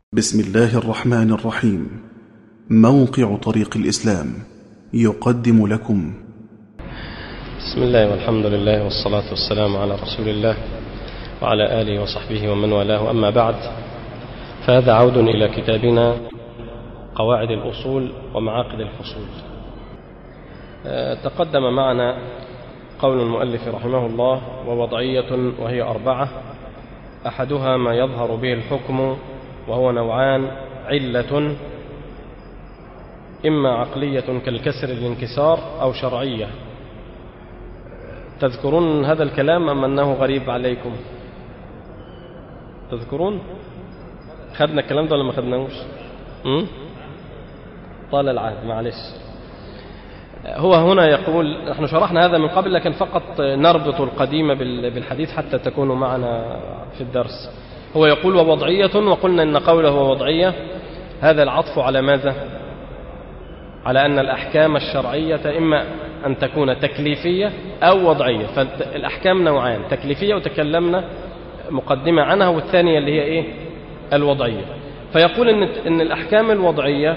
بسم الله الرحمن الرحيم. موقع طريق الإسلام يقدم لكم. بسم الله والحمد لله والصلاة والسلام على رسول الله وعلى آله وصحبه ومن والاه، أما بعد، فهذا عود إلى كتابنا قواعد الأصول ومعاقد الفصول. تقدم معنا قول المؤلف رحمه الله: ووضعية، وهي 4: أحدها ما يظهر به الحكم، وهو نوعان: علة إما عقلية كالكسر الانكسار، أو شرعية. تذكرون هذا الكلام أم أنه غريب عليكم؟ تذكرون؟ خدنا الكلام ده ولا ما خدناهوش؟ طال العهد، معلش. هو هنا يقول، نحن شرحنا هذا من قبل، لكن فقط نربط القديم بالحديث حتى تكونوا معنا في الدرس. هو يقول: ووضعية، وقلنا إن قوله وضعية هذا العطف على ماذا؟ على أن الأحكام الشرعية إما أن تكون تكليفية أو وضعية. فالأحكام نوعان: تكليفية، وتكلمنا مقدمة عنها، والثانية اللي هي إيه؟ الوضعية. فيقول إن الأحكام الوضعية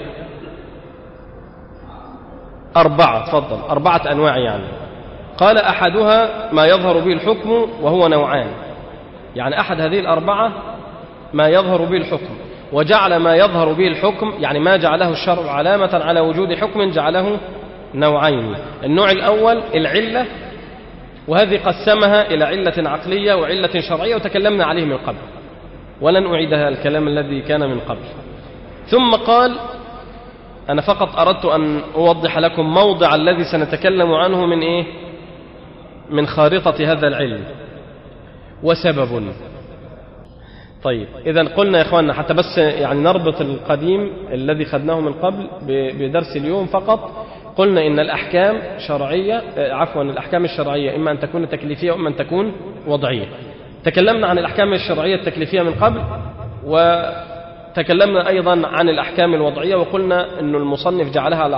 4. تفضل. 4 أنواع يعني. قال: أحدها ما يظهر به الحكم، وهو نوعان. يعني أحد هذه 4 ما يظهر به الحكم، وجعل ما يظهر به الحكم، يعني ما جعله الشرع علامة على وجود حكم، جعله نوعين. النوع الأول العلة، وهذه قسمها إلى علة عقلية وعلة شرعية، وتكلمنا عليه من قبل، ولن أعيدها الكلام الذي كان من قبل. ثم قال: أنا فقط أردت أن أوضح لكم موضع الذي سنتكلم عنه من إيه؟ من خارطة هذا العلم. وسبب. طيب، إذن قلنا يا إخواننا، حتى بس يعني نربط القديم الذي خدناه من قبل بدرس اليوم فقط. قلنا إن الأحكام شرعية، الأحكام الشرعية إما أن تكون تكليفية وإما أن تكون وضعية. تكلمنا عن الأحكام الشرعية التكليفية من قبل، وتكلمنا أيضا عن الأحكام الوضعية، وقلنا أن المصنف جعلها على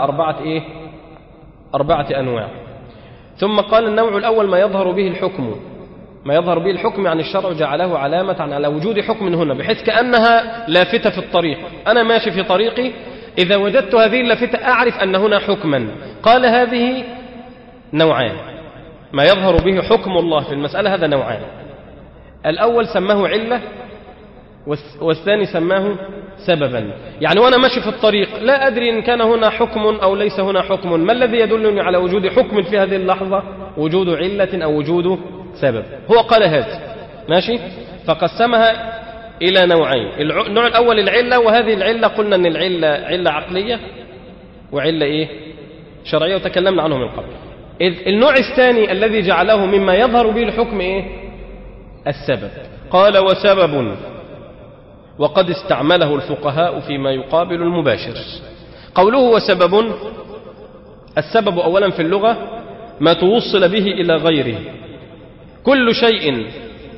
4 أنواع. ثم قال: النوع الأول ما يظهر به الحكم. ما يظهر به الحكم يعني الشرع جعله علامة على وجود حكم هنا، بحيث كأنها لافتة في الطريق. أنا ماشي في طريقي، إذا وجدت هذه اللافتة أعرف أن هنا حكما. قال: هذه نوعان. ما يظهر به حكم الله في المسألة هذا نوعان: الأول سماه علة، والثاني سماه سببا. يعني وأنا ماشي في الطريق لا أدري إن كان هنا حكم أو ليس هنا حكم. ما الذي يدلني على وجود حكم في هذه اللحظة؟ وجود علة أو وجود سبب. هو قال هذا ماشي، فقسمها إلى نوعين. النوع الأول العلة، وهذه العلة قلنا أن العلة علة عقلية وعلة إيه؟ شرعية، وتكلمنا عنه من قبل. النوع الثاني الذي جعله مما يظهر به الحكم إيه؟ السبب. قال: وسبب، وقد استعمله الفقهاء فيما يقابل المباشر. قوله وسبب، السبب أولا في اللغة ما توصل به إلى غيره. كل شيء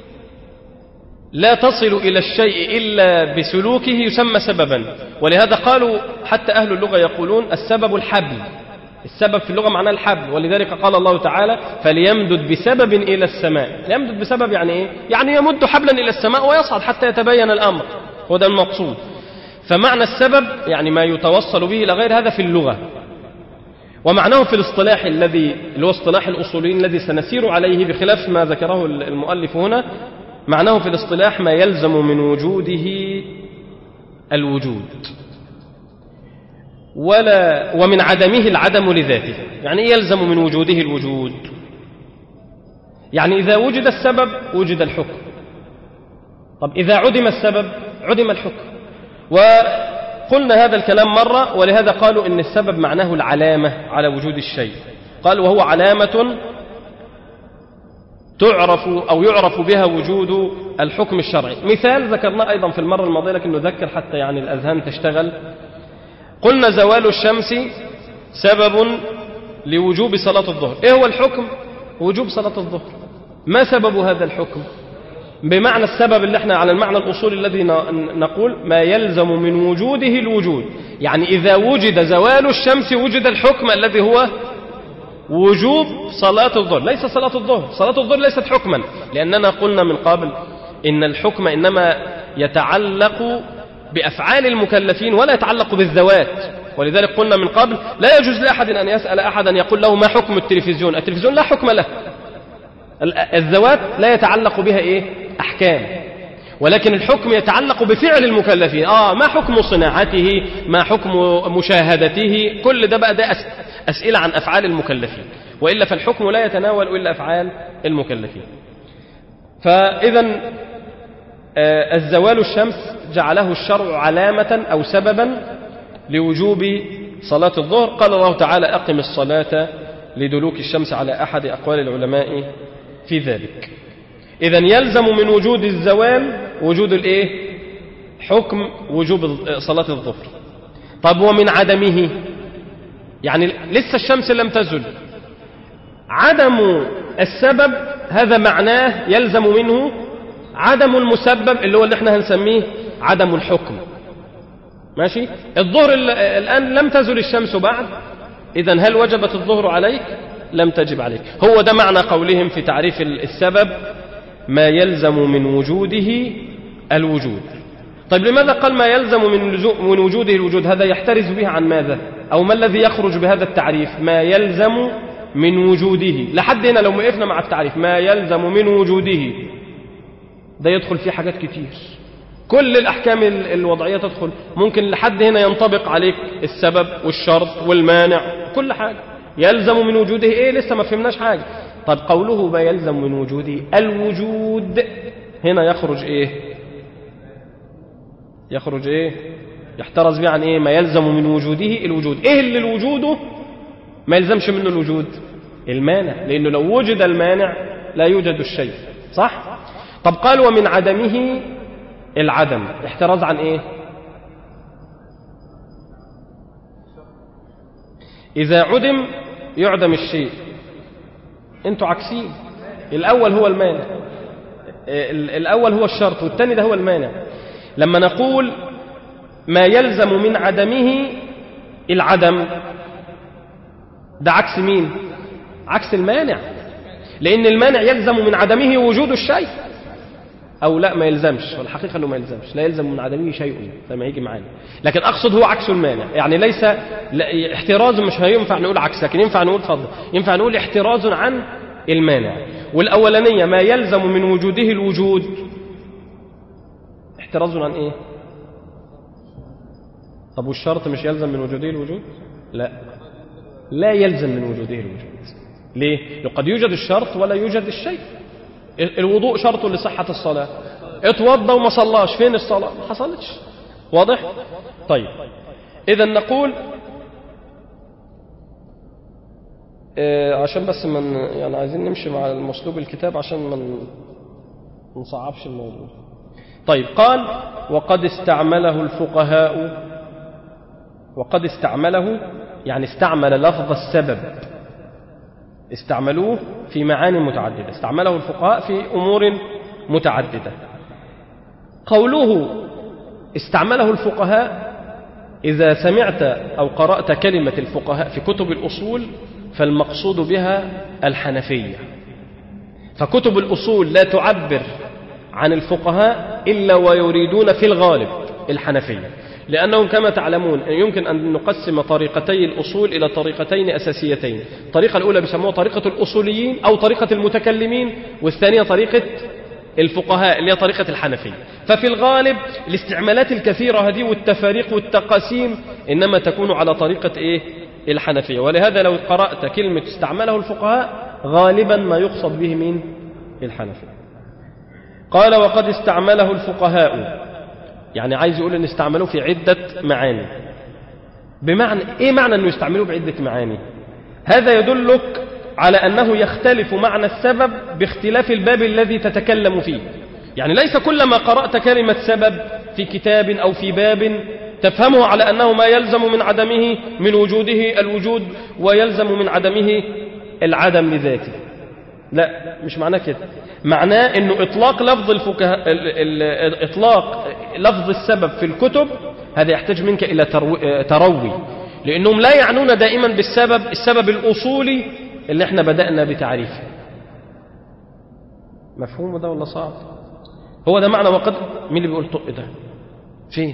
لا تصل إلى الشيء إلا بسلوكه يسمى سببا. ولهذا قالوا حتى أهل اللغة يقولون السبب الحبل. السبب في اللغة معناه الحبل، ولذلك قال الله تعالى: فليمدد بسبب إلى السماء. يمدد بسبب يعني إيه؟ يعني يمد حبلا إلى السماء ويصعد حتى يتبين الأمر، وده المقصود. فمعنى السبب يعني ما يتوصل به إلى غير هذا في اللغة. ومعناه في الاصطلاح اللي هو اصطلاح الأصوليين الذي سنسير عليه بخلاف ما ذكره المؤلف هنا، معناه في الاصطلاح ما يلزم من وجوده الوجود، ومن عدمه العدم لذاته. يعني إيه يلزم من وجوده الوجود؟ يعني إذا وجد السبب وجد الحكم. طب إذا عدم السبب عدم الحكم. وقلنا هذا الكلام مرة، ولهذا قالوا إن السبب معناه العلامة على وجود الشيء. قال: وهو علامة تعرف أو يعرف بها وجود الحكم الشرعي. مثال ذكرناه أيضا في المرة الماضية، لكن نذكر حتى يعني الأذهان تشتغل. قلنا زوال الشمس سبب لوجوب صلاة الظهر. إيه هو الحكم؟ وجوب صلاة الظهر. ما سبب هذا الحكم؟ بمعنى السبب اللي احنا على المعنى الأصولي الذي نقول ما يلزم من وجوده الوجود. يعني إذا وجد زوال الشمس وجد الحكم الذي هو وجوب صلاة الظهر. ليس صلاة الظهر، صلاة الظهر ليست حكما، لأننا قلنا من قبل إن الحكم إنما يتعلق بأفعال المكلفين ولا يتعلق بالذوات. ولذلك قلنا من قبل لا يجوز لأحد أن يسأل أحدا يقول له ما حكم التلفزيون. التلفزيون لا حكم له، الذوات لا يتعلق بها أحكام، ولكن الحكم يتعلق بفعل المكلفين. ما حكم صناعته، ما حكم مشاهدته، كل ده بقى ده أسئلة عن أفعال المكلفين، وإلا فالحكم لا يتناول إلا أفعال المكلفين. فإذا الزوال الشمس جعله الشرع علامة أو سببا لوجوب صلاة الظهر. قال الله تعالى أقم الصلاة لدلوك الشمس على أحد أقوال العلماء في ذلك. إذن يلزم من وجود الزوال وجود حكم وجوب صلاة الظهر. طب ومن عدمه، يعني لسه الشمس لم تزل، عدم السبب هذا معناه يلزم منه عدم المسبب اللي هو اللي احنا هنسميه عدم الحكم. ماشي؟ الظهر الآن لم تزل الشمس بعد، إذن هل وجبت الظهر عليك؟ لم تجب عليك. هو ده معنى قولهم في تعريف السبب ما يلزم من وجوده الوجود. طيب لماذا قال ما يلزم من وجوده الوجود؟ هذا يحترز به عن ماذا؟ أو ما الذي يخرج بهذا التعريف ما يلزم من وجوده؟ لحد هنا لو وقفنا مع التعريف ما يلزم من وجوده، ده يدخل فيه حاجات كتير، كل الأحكام الوضعية تدخل. ممكن لحد هنا ينطبق عليك السبب والشرط والمانع كل حاجة. يلزم من وجوده لسه ما فهمناش حاجة. طب قوله ما يلزم من وجوده الوجود، هنا يخرج يخرج يحترز به عن ما يلزم من وجوده الوجود. اللي الوجود ما يلزمش منه الوجود؟ المانع، لأنه لو وجد المانع لا يوجد الشيء، صح؟ طب قال ومن عدمه العدم، احتراز عن إذا عدم يعدم الشيء. انتوا عكسين، الأول هو المانع، الأول هو الشرط والثاني ده هو المانع. لما نقول ما يلزم من عدمه العدم، ده عكس مين؟ عكس المانع، لأن المانع يلزم من عدمه وجود الشيء، أو لا ما يلزمش، والحقيقة أنه ما يلزمش، لا يلزم من عدمه شيء لما يجي معانا، لكن أقصد هو عكس المانع. يعني ليس احتراز، مش هينفع نقول عكس، لكن ينفع نقول ينفع نقول احتراز عن المانع. والأولانية ما يلزم من وجوده الوجود، احتراز عن طب والشرط مش يلزم من وجوده الوجود؟ لا يلزم من وجوده الوجود. ليه؟ قد يوجد الشرط ولا يوجد الشيء. الوضوء شرط لصحة الصلاة، اتوضى وما صلاش، فين الصلاة؟ ما حصلتش. واضح؟ طيب إذا نقول عشان بس من يعني عايزين نمشي مع المسلوب الكتاب عشان ما نصعبش الموضوع. طيب قال وقد استعمله الفقهاء، وقد استعمله يعني استعمل لفظ السبب، استعملوه في معاني متعددة، استعمله الفقهاء في أمور متعددة. قوله استعمله الفقهاء، إذا سمعت أو قرأت كلمة الفقهاء في كتب الأصول فالمقصود بها الحنفية، فكتب الأصول لا تعبر عن الفقهاء إلا ويريدون في الغالب الحنفية، لأنهم كما تعلمون يمكن أن نقسم طريقتي الأصول إلى طريقتين أساسيتين. الطريقة الأولى بيسموها طريقة الأصوليين أو طريقة المتكلمين، والثانية طريقة الفقهاء اللي هي طريقة الحنفية. ففي الغالب الاستعمالات الكثيرة هذه والتفاريق والتقاسيم إنما تكون على طريقة الحنفية. ولهذا لو قرأت كلمة استعمله الفقهاء غالبا ما يقصد به من الحنفية. قال وقد استعمله الفقهاء، يعني عايز يقول ان استعملوه في عدة معاني. بمعنى معنى انه يستعملوه بعدة معاني؟ هذا يدلك على انه يختلف معنى السبب باختلاف الباب الذي تتكلم فيه. يعني ليس كلما قرأت كلمة سبب في كتاب او في باب تفهمه على انه ما يلزم من عدمه من وجوده الوجود ويلزم من عدمه العدم لذاته. لا، مش معناه كده. معناه انه اطلاق لفظ اطلاق لفظ السبب في الكتب هذا يحتاج منك الى تروي، لانهم لا يعنون دائما بالسبب السبب الاصولي اللي احنا بدأنا بتعريفه. مفهوم ده ولا صعب؟ هو ده معنى وقد. مين اللي بيقول طق ده؟ فين؟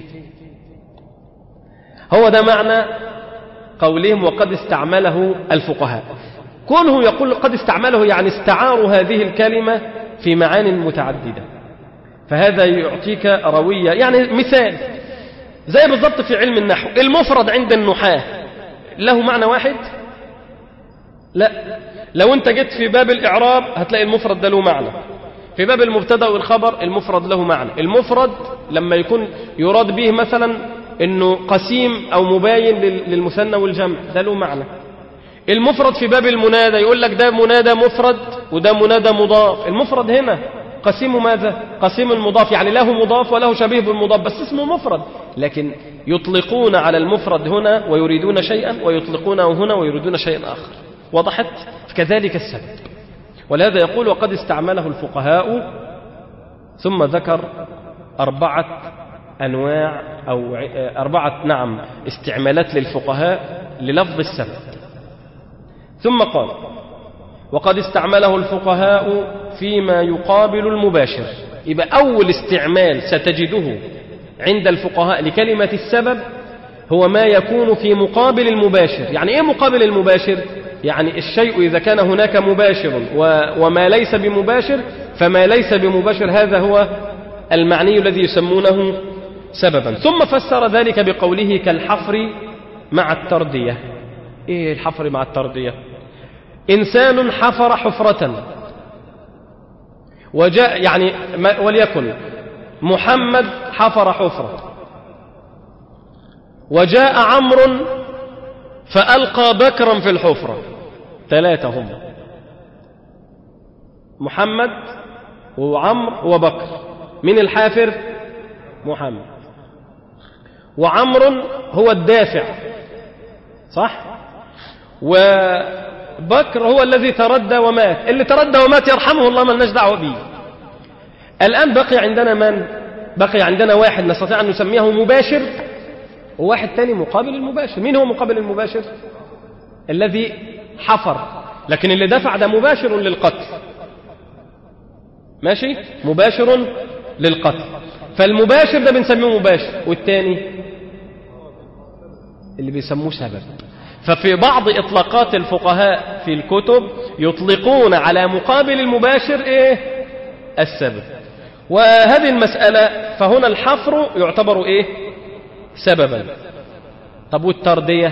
هو ده معنى قولهم وقد استعمله الفقهاء. كونه يقول قد استعمله يعني استعاروا هذه الكلمة في معان متعددة، فهذا يعطيك روية. يعني مثال زي بالضبط في علم النحو، المفرد عند النحاة له معنى واحد؟ لا، لو انت جيت في باب الإعراب هتلاقي المفرد ده له معنى، في باب المبتدا والخبر المفرد له معنى. المفرد لما يكون يراد به مثلا انه قسيم او مباين للمثنى والجمع ده له معنى. المفرد في باب المنادى يقول لك ده منادى مفرد وده منادى مضاف. المفرد هنا قسيم ماذا؟ قسيم المضاف، يعني له مضاف وله شبيه بالمضاف بس اسمه مفرد، لكن يطلقون على المفرد هنا ويريدون شيئا ويطلقونه هنا ويريدون شيئا آخر. وضحت؟ كذلك السبب. ولهذا يقول وقد استعمله الفقهاء، ثم ذكر 4 أنواع أو 4 استعمالات للفقهاء للفظ السبب. ثم قال وقد استعمله الفقهاء فيما يقابل المباشر. يبقى أول استعمال ستجده عند الفقهاء لكلمة السبب هو ما يكون في مقابل المباشر. يعني إيه مقابل المباشر؟ يعني الشيء إذا كان هناك مباشر وما ليس بمباشر، فما ليس بمباشر هذا هو المعني الذي يسمونه سببا. ثم فسر ذلك بقوله كالحفر مع التردية. إيه الحفر مع التردية؟ إنسان حفر حفرة وجاء، يعني وليكن محمد حفر حفرة وجاء عمرو فألقى بكرا في الحفرة. 3 هم، محمد وعمرو وبكر. من الحافر؟ محمد. وعمرو هو الدافع، صح؟ وبكر هو الذي تردى ومات. اللي تردى ومات يرحمه الله، ما لناش دعوه به. الآن بقي عندنا من؟ بقي عندنا واحد نستطيع أن نسميه مباشر وواحد تاني مقابل المباشر. مين هو مقابل المباشر؟ الذي حفر، لكن اللي دفع ده مباشر للقتل، ماشي؟ مباشر للقتل. فالمباشر ده بنسميه مباشر، والتاني اللي بيسموه سبب. ففي بعض إطلاقات الفقهاء في الكتب يطلقون على مقابل المباشر إيه؟ السبب. وهذه المسألة فهنا الحفر يعتبر إيه؟ سببا. طب والتردية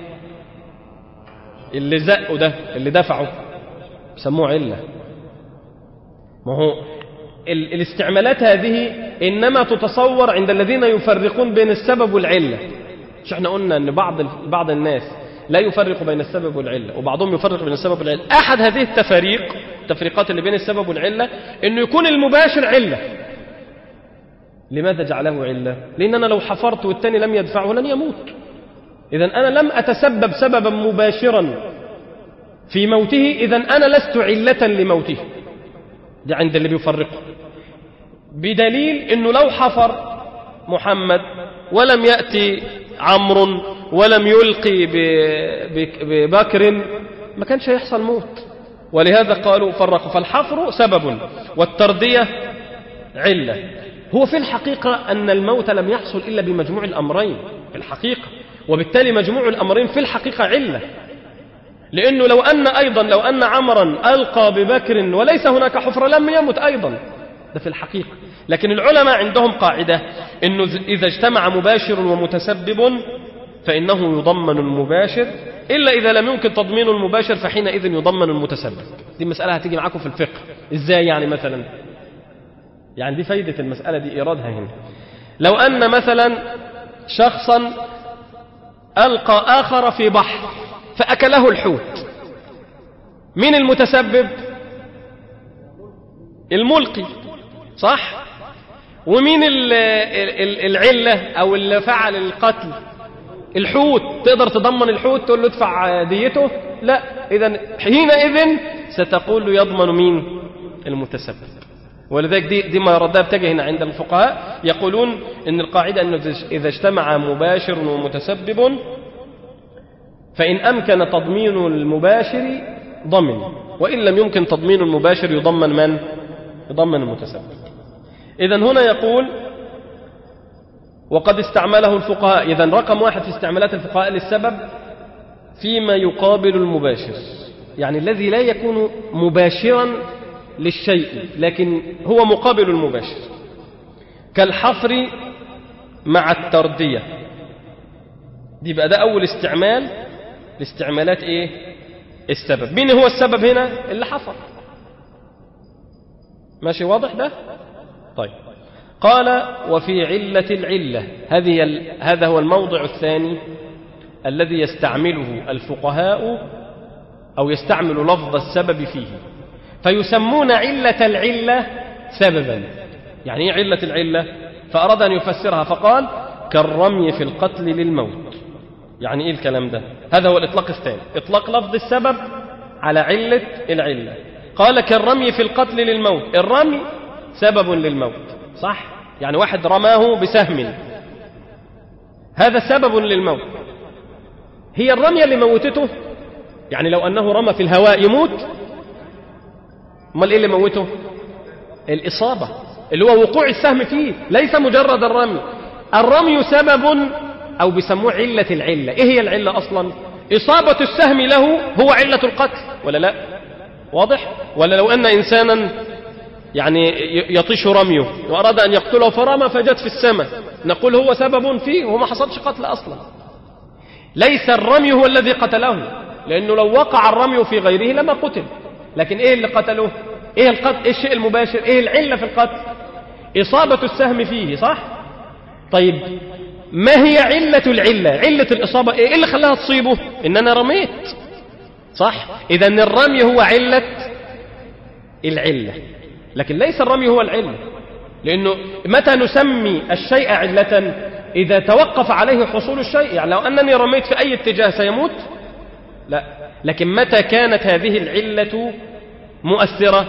اللي زقه ده اللي دفعه سموه علة. ما هو الاستعمالات هذه إنما تتصور عند الذين يفرقون بين السبب والعلة. مش احنا قلنا أن بعض الناس لا يفرق بين السبب والعلة وبعضهم يفرق بين السبب والعلة. أحد هذه التفريقات اللي بين السبب والعلة إنه يكون المباشر علة. لماذا جعله علة؟ لأن أنا لو حفرت والتاني لم يدفعه لن يموت. إذن أنا لم أتسبب سببا مباشرا في موته، إذن أنا لست علة لموته. ده عند اللي بيفرقه، بدليل أنه لو حفر محمد ولم يأتي عمرو ولم يلقي ببكر ما كانش هيحصل موت. ولهذا قالوا فرقوا، فالحفر سبب والتردية علة. هو في الحقيقة أن الموت لم يحصل إلا بمجموع الأمرين في الحقيقة، وبالتالي مجموع الأمرين في الحقيقة علة. لأنه لو أن عمرا ألقى ببكر وليس هناك حفرة لم يمت أيضا، ده في الحقيقة. لكن العلماء عندهم قاعدة أنه إذا اجتمع مباشر ومتسبب فإنه يضمن المباشر، إلا إذا لم يمكن تضمين المباشر فحينئذ يضمن المتسبب. دي مسألة هتيجي معاكم في الفقه. إزاي يعني؟ مثلا يعني دي فايدة المسألة دي إيرادها هنا. لو أن مثلا شخصا ألقى آخر في بحر فأكله الحوت، من المتسبب؟ الملقي، صح؟ ومين العلة أو اللي فعل القتل؟ الحوت. تقدر تضمن الحوت تقول له ادفع ديته؟ لا. إذن حينئذ ستقول له يضمن مين؟ المتسبب. ولذلك دي ما ردها بتجه هنا عند الفقهاء، يقولون إن القاعدة أنه إذا اجتمع مباشر ومتسبب فإن أمكن تضمين المباشر ضمن، وإن لم يمكن تضمين المباشر يضمن من؟ يضمن المتسبب. إذن هنا يقول وقد استعمله الفقهاء. إذن رقم 1 في استعمالات الفقهاء للسبب فيما يقابل المباشر، يعني الذي لا يكون مباشرا للشيء لكن هو مقابل المباشر، كالحفر مع التردية. دي بقى ده أول استعمال لاستعمالات إيه؟ السبب. مين هو السبب هنا؟ اللي حفر. ماشي واضح ده؟ طيب. قال وفي علة العلة، هذا هو الموضع الثاني الذي يستعمله الفقهاء أو يستعمل لفظ السبب فيه، فيسمون علة العلة سببا. يعني ايه علة العلة؟ فأراد أن يفسرها فقال كالرمي في القتل للموت. يعني ايه الكلام ده؟ هذا هو الإطلاق الثاني، إطلاق لفظ السبب على علة العلة. قال كالرمي في القتل للموت، الرمي سبب للموت، صح؟ يعني واحد رماه بسهم، هذا سبب للموت. هي الرمية اللي موتته؟ يعني لو أنه رمى في الهواء يموت؟ امال ايه اللي موته؟ الإصابة اللي هو وقوع السهم فيه، ليس مجرد الرمي. الرمي سبب أو بيسموه علة العلة. ايه هي العلة أصلا؟ إصابة السهم له هو علة القتل، ولا لا؟ واضح؟ ولا لو أن إنسانا يعني يطيش رميه وأراد أن يقتله فرمى فجت في السماء، نقول هو سبب فيه وما حصلش قتل أصلا. ليس الرمي هو الذي قتله، لأنه لو وقع الرمي في غيره لما قتل. لكن إيه اللي قتله؟ إيه القتل؟ إيه الشيء المباشر؟ إيه العلة في القتل؟ إصابة السهم فيه، صح؟ طيب ما هي علة العلة؟ علة الإصابة إيه اللي خلاها تصيبه؟ إن أنا رميت، صح؟ إذن الرمي هو علة العلة، لكن ليس الرمي هو العلة. لأنه متى نسمي الشيء علة؟ إذا توقف عليه حصول الشيء. يعني لو أنني رميت في أي اتجاه سيموت؟ لا. لكن متى كانت هذه العلة مؤثرة؟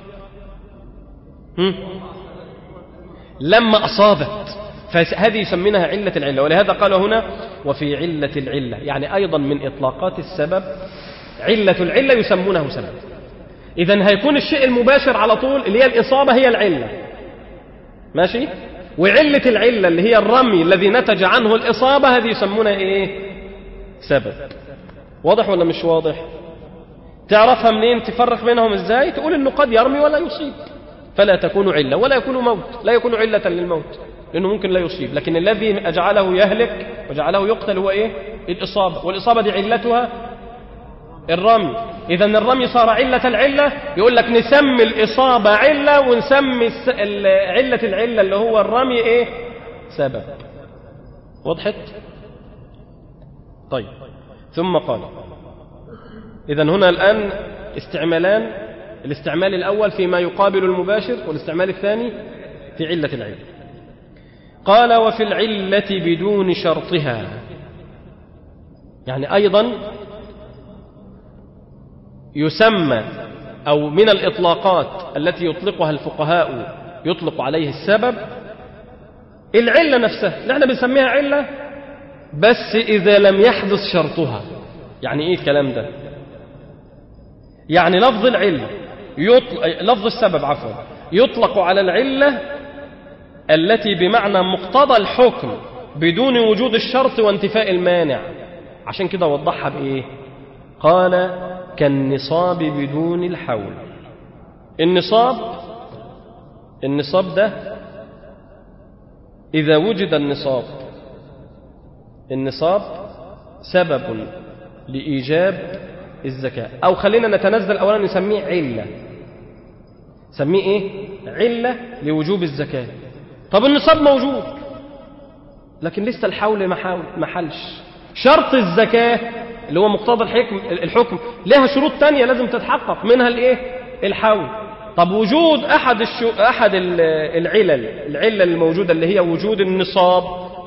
لما أصابت، فهذه يسمونها علة العلة. ولهذا قال هنا وفي علة العلة، يعني أيضا من إطلاقات السبب علة العلة يسمونه سبب. إذن هيكون الشيء المباشر على طول اللي هي الإصابة هي العلة، ماشي؟ وعلة العلة اللي هي الرمي الذي نتج عنه الإصابة هذه يسمونها إيه؟ سبب. واضح ولا مش واضح؟ تعرفها منين؟ تفرق بينهم إزاي؟ تقول إنه قد يرمي ولا يصيب فلا تكون علة، ولا يكون موت، لا يكون علة للموت لأنه ممكن لا يصيب. لكن الذي أجعله يهلك وجعله يقتل هو إيه؟ الإصابة، والإصابة دي علتها الرمي. إذن الرمي صار علة العلة، يقول لك نسمي الإصابة علة ونسمي علة العلة اللي هو الرمي إيه؟ سبب. وضحت؟ طيب. ثم قال إذن هنا الآن استعمالان، الاستعمال الأول فيما يقابل المباشر، والاستعمال الثاني في علة العلة. قال وفي العلة بدون شرطها، يعني أيضا يسمى أو من الإطلاقات التي يطلقها الفقهاء يطلق عليه السبب العلة نفسها. نحن بنسميها علة بس إذا لم يحدث شرطها. يعني إيه الكلام ده؟ يعني لفظ العلة لفظ السبب يطلق على العلة التي بمعنى مقتضى الحكم بدون وجود الشرط وانتفاء المانع. عشان كده وضحها بإيه؟ قال كالنصاب بدون الحول. النصاب ده إذا وجد النصاب سبب لإيجاب الزكاة. أو خلينا نتنزل أولا نسميه علة. سميه إيه؟ علة لوجوب الزكاة. طب النصاب موجود لكن لسه الحول ما حلش. شرط الزكاة اللي هو مقتضى الحكم لها شروط تانية لازم تتحقق، منها الإيه؟ الحول. طب وجود أحد العلل الموجودة اللي هي وجود النصاب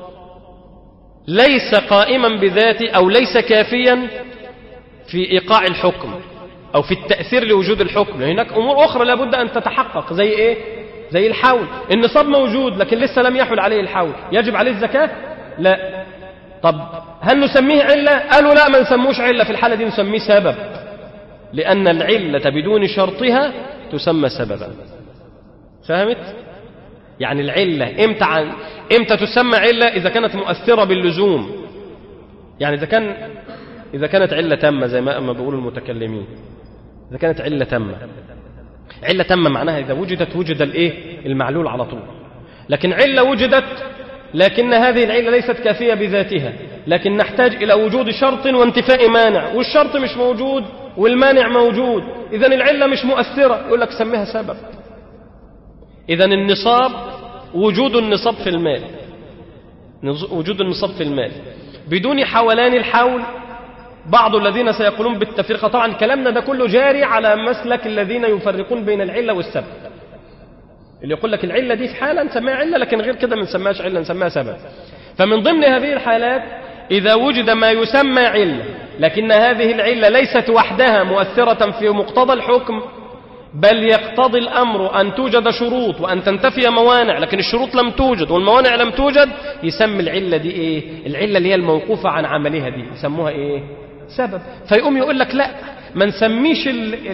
ليس قائما بذاته أو ليس كافيا في إيقاع الحكم أو في التأثير لوجود الحكم. هناك أمور أخرى لابد أن تتحقق زي إيه؟ زي الحول. النصاب موجود لكن لسه لم يحل عليه الحول، يجب عليه الزكاة؟ لا. طب هل نسميه علة؟ قالوا لا، ما نسموش علة، في الحالة دي نسميه سبب، لأن العلة بدون شرطها تسمى سببا. فهمت؟ يعني العلة إمتى تسمى علة؟ إذا كانت مؤثرة باللزوم، يعني إذا كانت علة تامة زي ما بيقولوا المتكلمين، إذا كانت علة تامة. علة تامة معناها إذا وجد المعلول على طول. لكن علة وجدت لكن هذه العلة ليست كافية بذاتها، لكن نحتاج إلى وجود شرط وانتفاء مانع، والشرط مش موجود والمانع موجود، إذن العلة مش مؤثرة، يقول لك سميها سبب. إذن النصاب وجود النصاب في المال، وجود النصاب في المال بدون حولان الحول. بعض الذين سيقولون بالتفرقة، طبعا كلامنا ده كله جاري على مسلك الذين يفرقون بين العلة والسبب، اللي يقول لك العلة دي في حالة نسميها علة، لكن غير كده ما نسميهاش علة، نسميها سبب. فمن ضمن هذه الحالات إذا وجد ما يسمى علة، لكن هذه العلة ليست وحدها مؤثرة في مقتضى الحكم، بل يقتضي الأمر أن توجد شروط وأن تنتفي موانع، لكن الشروط لم توجد والموانع لم توجد، يسمي العلة دي العلة اللي هي الموقوفة عن عملها دي يسموها سبب. فيقوم يقول لك لا، ما نسميش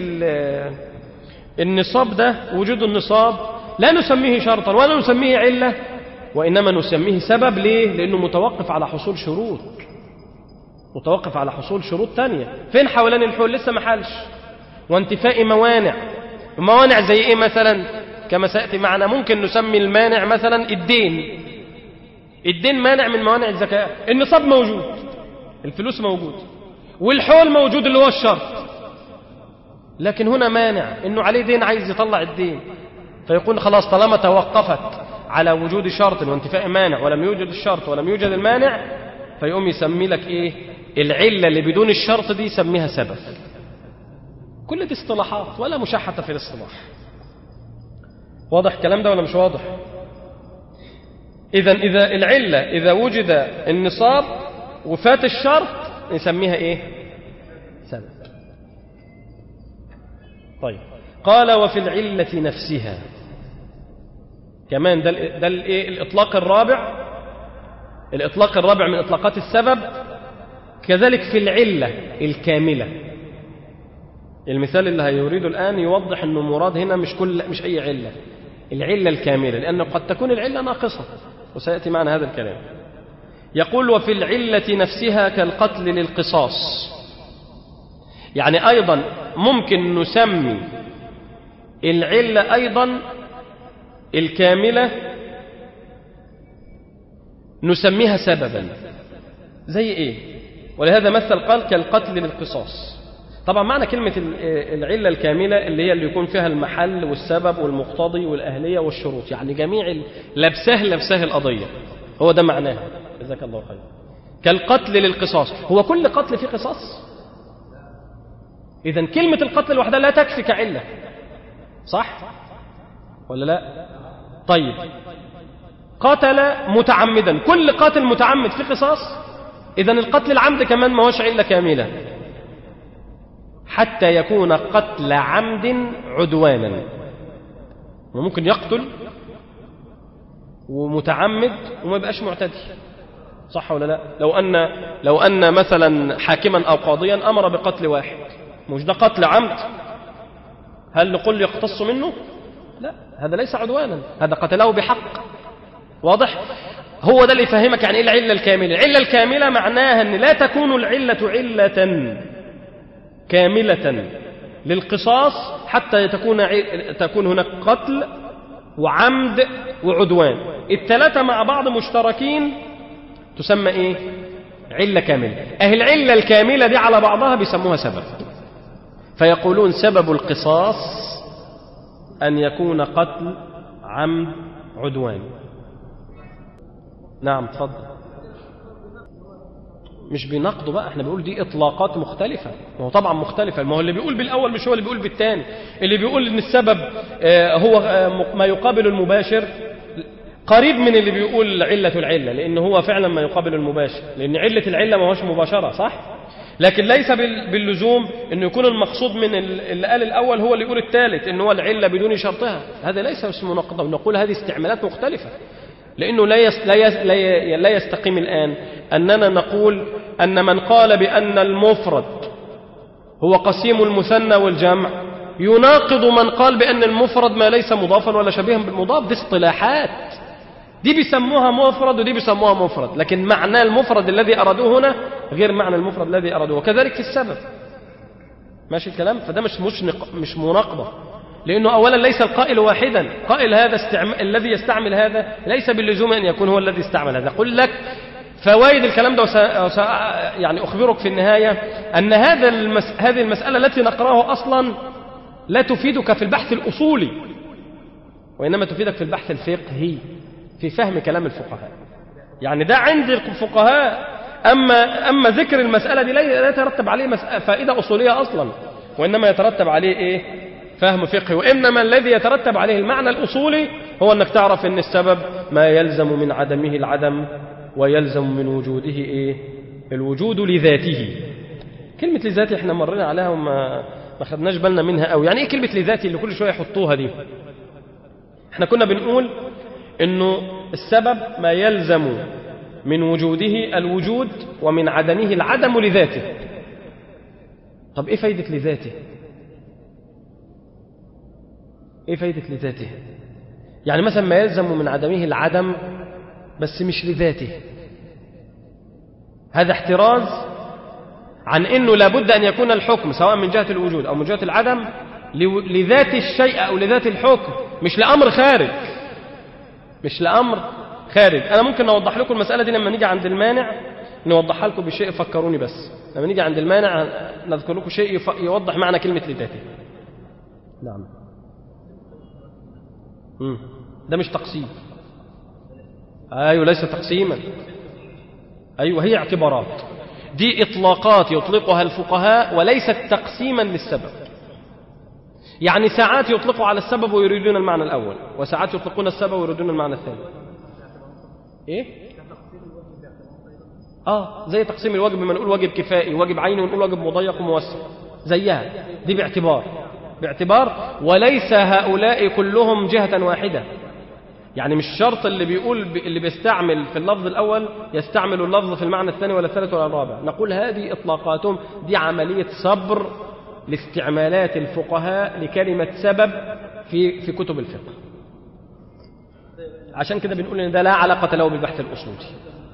النصاب ده، وجود النصاب لا نسميه شرطا ولا نسميه علة، وإنما نسميه سبب. ليه؟ لأنه متوقف على حصول شروط، متوقف على حصول شروط تانية. فين حولان الحول؟ لسه ما حلش. وانتفاء موانع. موانع زي مثلا كما سيأتي معنا، ممكن نسمي المانع مثلا الدين مانع من موانع الزكاة. النصاب موجود، الفلوس موجود، والحول موجود اللي هو الشرط، لكن هنا مانع انه عليه دين عايز يطلع الدين، فيقول خلاص طالما توقفت على وجود شرط وانتفاء مانع ولم يوجد الشرط ولم يوجد المانع، فيقوم يسمي لك العلة اللي بدون الشرط دي يسميها سبب. كل دي اصطلاحات ولا مشاحة في الاصطلاح. واضح الكلام ده ولا مش واضح؟ إذا العلة إذا وجد النصاب وفات الشرط نسميها سبب. طيب، قال وفي العلة نفسها كمان، ده الإطلاق الرابع من إطلاقات السبب. كذلك في العلة الكاملة. المثال اللي هيريده الآن يوضح أنه مراد هنا مش أي علة، العلة الكاملة، لأنه قد تكون العلة ناقصة، وسيأتي معنا هذا الكلام. يقول وفي العلة نفسها كالقتل للقصاص، يعني أيضا ممكن نسمي العلة أيضا الكاملة نسميها سببا. زي ولهذا مثل قال كالقتل للقصاص. طبعا معنى كلمة العلة الكاملة اللي يكون فيها المحل والسبب والمقتضي والأهلية والشروط، يعني جميع لبسه القضية، هو ده معناها. جزاك الله خير. كالقتل للقصاص، هو كل قتل فيه قصاص؟ إذن كلمة القتل لوحدها لا تكفي كعلة، صح ولا لا؟ طيب، قتل متعمدا، كل قاتل متعمد فيه قصاص؟ إذن القتل العمد كمان ما هوش علة كاملة، حتى يكون قتل عمد عدوانا. وممكن يقتل ومتعمد وما يبقاش معتدي، صح ولا لا؟ لو أن مثلا حاكما أو قاضيا أمر بقتل واحد، مش ده قتل عمد؟ هل نقول يقتص منه؟ لا، هذا ليس عدوانا، هذا قتله بحق. واضح؟ هو ده اللي يفهمك يعني ايه العلة الكاملة. العلة الكاملة معناها أن لا تكون العلة علة كاملة للقصاص حتى تكون هناك قتل وعمد وعدوان، الثلاثة مع بعض مشتركين، تسمى علة كاملة. العلة الكاملة دي على بعضها بيسموها سبب، فيقولون سبب القصاص أن يكون قتل عمد عدوان. نعم تفضل. مش بنقضه بقى، احنا بنقول دي اطلاقات مختلفة، وهو طبعا مختلفة، ما هو اللي بيقول بالأول مش هو اللي بيقول بالثاني. اللي بيقول ان السبب هو ما يقابل المباشر قريب من اللي بيقول علة العلة، لأن هو فعلا ما يقابل المباشر، لأن علة العلة ما هوش مباشرة، صح؟ لكن ليس باللزوم أنه يكون المقصود من اللي قال الأول هو اللي يقول الثالث، أنه هو العلة بدون شرطها. هذا ليس اسمه نقض، ونقول هذه استعمالات مختلفة، لأنه لا يستقيم الآن أننا نقول أن من قال بأن المفرد هو قسيم المثنى والجمع يناقض من قال بأن المفرد ما ليس مضافا ولا شبيها بالمضاف. دي اصطلاحات، دي بيسموها مفرد ودي بيسموها مفرد، لكن معنى المفرد الذي أرادوه هنا غير معنى المفرد الذي أرادوه، وكذلك في السبب. ماشي الكلام؟ فده مش مناقضة، لأنه أولا ليس القائل واحدا، قائل هذا الذي يستعمل هذا ليس باللزوم أن يكون هو الذي استعمل هذا. أقول لك فوائد الكلام ده يعني أخبرك في النهاية أن هذه المسألة التي نقرأها أصلا لا تفيدك في البحث الأصولي، وإنما تفيدك في البحث الفقهي، في فهم كلام الفقهاء. يعني ده عند الفقهاء، أما ذكر المسألة دي لا يترتب عليه فائدة أصولية أصلا، وإنما يترتب عليه إيه؟ فهم فقهي. وإنما الذي يترتب عليه المعنى الأصولي هو أنك تعرف أن السبب ما يلزم من عدمه العدم ويلزم من وجوده إيه؟ الوجود لذاته. كلمة لذاته احنا مرينا عليها وما خدناش بالنا منها قوي. يعني ايه كلمة لذاته اللي كل شوية يحطوها دي؟ احنا كنا بنقول انه السبب ما يلزم من وجوده الوجود ومن عدمه العدم لذاته. طب ايه فايدة لذاته؟ ايه فايدة لذاته؟ يعني مثلا ما يلزم من عدمه العدم بس مش لذاته، هذا احتراز عن انه لابد ان يكون الحكم سواء من جهة الوجود او من جهة العدم لذات الشيء او لذات الحكم، مش لامر خارج، مش لامر خارج. انا ممكن اوضح لكم المسألة دي لما نيجي عند المانع، نوضحها لكم بشيء، فكروني بس لما نيجي عند المانع نذكر لكم شيء يوضح معنى كلمة لذاته. نعم. ده مش تقسيم. ايوه ليس تقسيما، ايوه هي اعتبارات، دي اطلاقات يطلقها الفقهاء وليست تقسيما للسبب. يعني ساعات يطلقوا على السبب ويريدون المعنى الاول، وساعات يطلقون السبب ويريدون المعنى الثاني. ايه؟ زي تقسيم الواجب، بما نقول واجب كفائي واجب عيني ونقول واجب مضيق وموسع، زيها دي باعتبار وليس هؤلاء كلهم جهة واحدة. يعني مش شرط اللي بيستعمل في اللفظ الأول يستعمل اللفظ في المعنى الثاني ولا الثالث ولا الرابع. نقول هذه إطلاقاتهم، دي عملية صبر لاستعمالات الفقهاء لكلمة سبب في كتب الفقه. عشان كده بنقول إن ده لا علاقة له بالبحث الأصولي.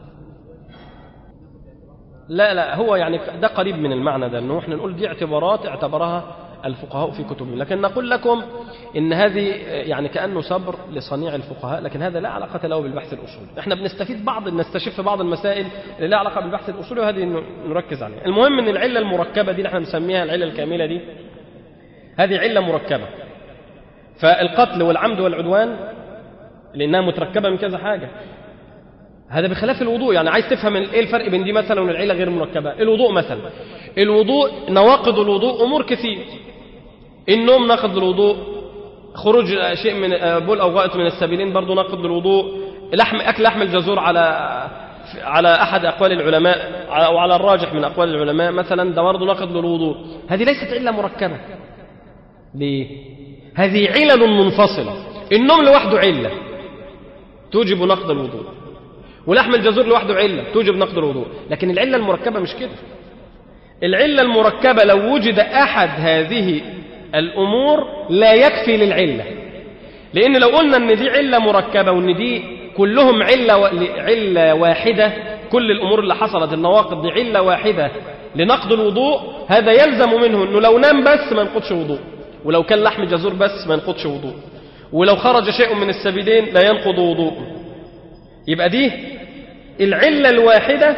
لا هو يعني ده قريب من المعنى ده، انه احنا نقول دي اعتبارات اعتبرها الفقهاء في كتبهم، لكن نقول لكم ان هذه يعني كأنه صبر لصنيع الفقهاء، لكن هذا لا علاقة له بالبحث الأصولي. احنا نستشف بعض المسائل اللي لها علاقة بالبحث الأصولي، وهذه نركز عليها. المهم ان العلة المركبة دي اللي احنا بنسميها العلة الكاملة دي، هذه علة مركبة. فالقتل والعمد والعدوان لأنها متركبة من كذا حاجة، هذا بخلاف الوضوء. يعني عايز تفهم ايه الفرق بين دي مثلا والعلة غير مركبة. الوضوء مثلا، الوضوء نواقض الوضوء أمور كثير. النوم ناقض الوضوء، خروج شيء من بول أو غائط من السبيلين برضو ناقض للوضوء، أكل لحم الجزور على أحد أقوال العلماء أو على الراجح من أقوال العلماء مثلا، ده برضو ناقض للوضوء. هذه ليست علة مركبة. ليه؟ هذه علل منفصلة. النوم لوحده علة توجب نقض الوضوء، ولحم الجزور لوحده علة توجب نقض الوضوء، لكن العلة المركبة مش كده. العلة المركبة لو وجد أحد هذه الأمور لا يكفي للعلة، لأن لو قلنا أن دي علة مركبة وأن دي كلهم علة واحدة، كل الأمور اللي حصلت النواقض دي علة واحدة لنقض الوضوء، هذا يلزم منه أنه لو نام بس ما ينقضش وضوء، ولو كان لحم جزور بس ما ينقضش وضوء، ولو خرج شيء من السبيلين لا ينقض وضوء. يبقى دي العلة الواحدة،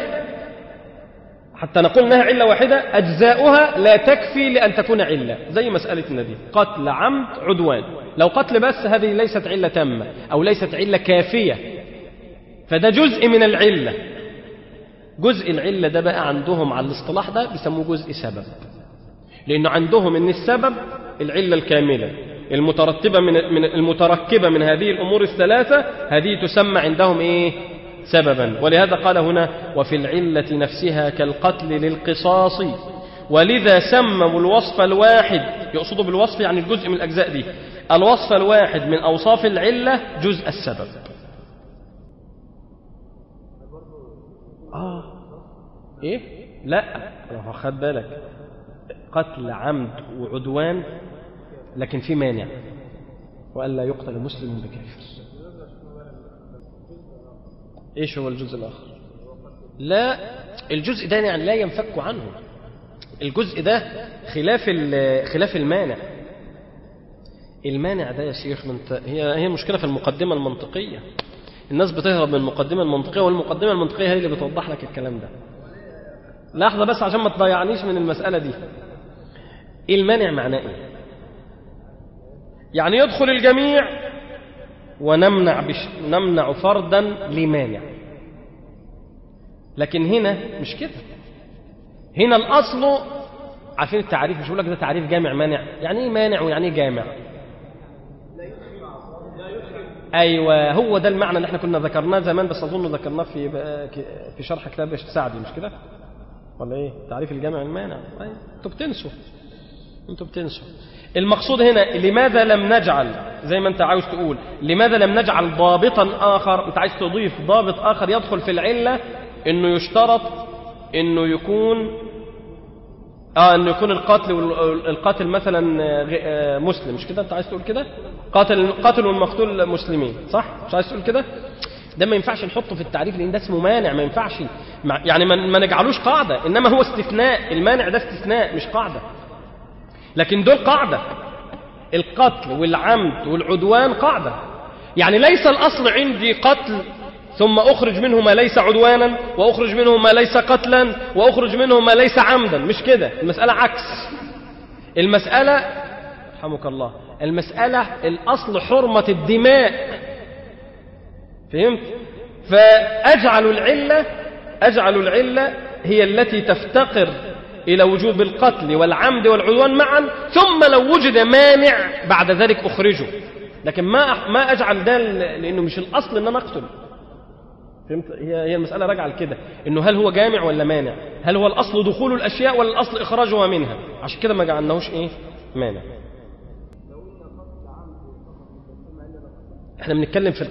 حتى نقول انها علة واحدة أجزاؤها لا تكفي لأن تكون علة، زي مسألة النبي قتل عمد عدوان، لو قتل بس هذه ليست علة تامة أو ليست علة كافية، فده جزء من العلة. جزء العلة ده بقى عندهم على الاصطلاح ده بيسموه جزء سبب، لأنه عندهم ان السبب العلة الكاملة المتركبة من هذه الأمور الثلاثة، هذه تسمى عندهم إيه؟ سببا. ولهذا قال هنا وفي العلة نفسها كالقتل للقصاص، ولذا سموا الوصف الواحد، يقصدوا بالوصف يعني الجزء من الأجزاء دي، الوصف الواحد من أوصاف العلة جزء السبب. إيه؟ لا خد بالك، قتل عمد وعدوان لكن في مانع، وألا يقتل مسلم بكافر. إيش هو الجزء الآخر؟ لا، الجزء ده يعني لا ينفك عنه. الجزء ده خلاف المانع. المانع ده يا شيخ هي مشكلة في المقدمة المنطقية. الناس بتهرب من المقدمة المنطقية، والمقدمة المنطقية هي اللي بتوضح لك الكلام ده. لحظة بس عشان ما تضيعنيش من المسألة دي. المانع معناه إيه؟ يعني يدخل الجميع ونمنع فردا لمانع. لكن هنا مش كده. هنا الأصل، عارفين التعريف، مش بقول لك ده تعريف جامع مانع. يعني ايه مانع ويعني ايه جامع؟ ايوه، هو ده المعنى اللي احنا كنا ذكرناه زمان، بس اظن ذكرناه في شرح كتاب سعدي، مش كده ولا ايه؟ تعريف الجامع المانع. أيوة. انتوا بتنسوا. المقصود هنا لماذا لم نجعل، زي ما انت عاوز تقول، لماذا لم نجعل ضابطا اخر؟ انت عايز تضيف ضابط اخر يدخل في العله، انه يشترط انه يكون القاتل مثلا مسلم، مش كده؟ انت عايز تقول كده؟ قاتل والمقتول مسلمين، صح؟ مش عايز تقول كده؟ ده ما ينفعش نحطه في التعريف، لان ده اسمه مانع. ما ينفعش يعني ما نجعلوش قاعده، انما هو استثناء. المانع ده استثناء مش قاعده، لكن دول قاعده. القتل والعمد والعدوان قاعده. يعني ليس الاصل عندي قتل ثم أخرج منه ما ليس عدوانا، وأخرج منه ما ليس قتلا، وأخرج منه ما ليس عمدا. مش كده، المسألة عكس. المسألة رحمك الله، المسألة الأصل حرمة الدماء. فهمت؟ فأجعل العلة هي التي تفتقر إلى وجوب القتل والعمد والعدوان معا، ثم لو وجد مانع بعد ذلك أخرجه. لكن ما أجعل ده، لأنه مش الأصل أن أنا أقتل. فهمت؟ هي المسألة راجعة لكده، إنه هل هو جامع ولا مانع؟ هل هو الأصل دخول الأشياء ولا الأصل إخراجها منها؟ عشان كده ما جعلناهوش إيه؟ مانع. إحنا بنتكلم في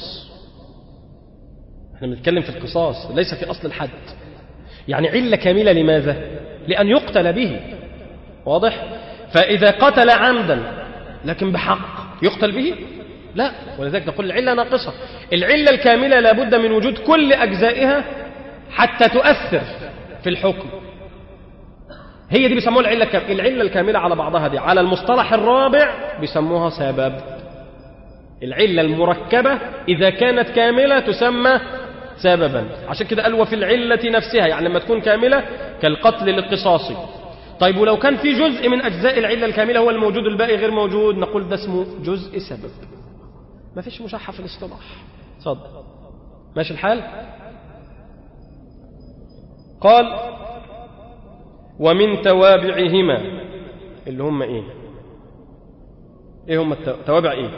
القصاص، ليس في أصل الحد. يعني علة كاملة لماذا؟ لأن يقتل به. واضح؟ فإذا قتل عمدا لكن بحق يقتل به؟ لا، ولذلك نقول العلة ناقصة. العلة الكاملة لابد من وجود كل أجزائها حتى تؤثر في الحكم. هي دي بيسموها العلة الكاملة على بعضها. دي على المصطلح الرابع بيسموها سبب. العلة المركبة إذا كانت كاملة تسمى سببا. عشان كده قال وفي العلة نفسها، يعني لما تكون كاملة كالقتل للقصاص. طيب ولو كان في جزء من أجزاء العلة الكاملة هو الموجود الباقي غير موجود، نقول ده اسمه جزء سبب. ما فيش مشحة في الاصطلاح. صدق ماشي الحال. قال ومن توابعهما، اللي هم ايه هم التوابع؟ ايه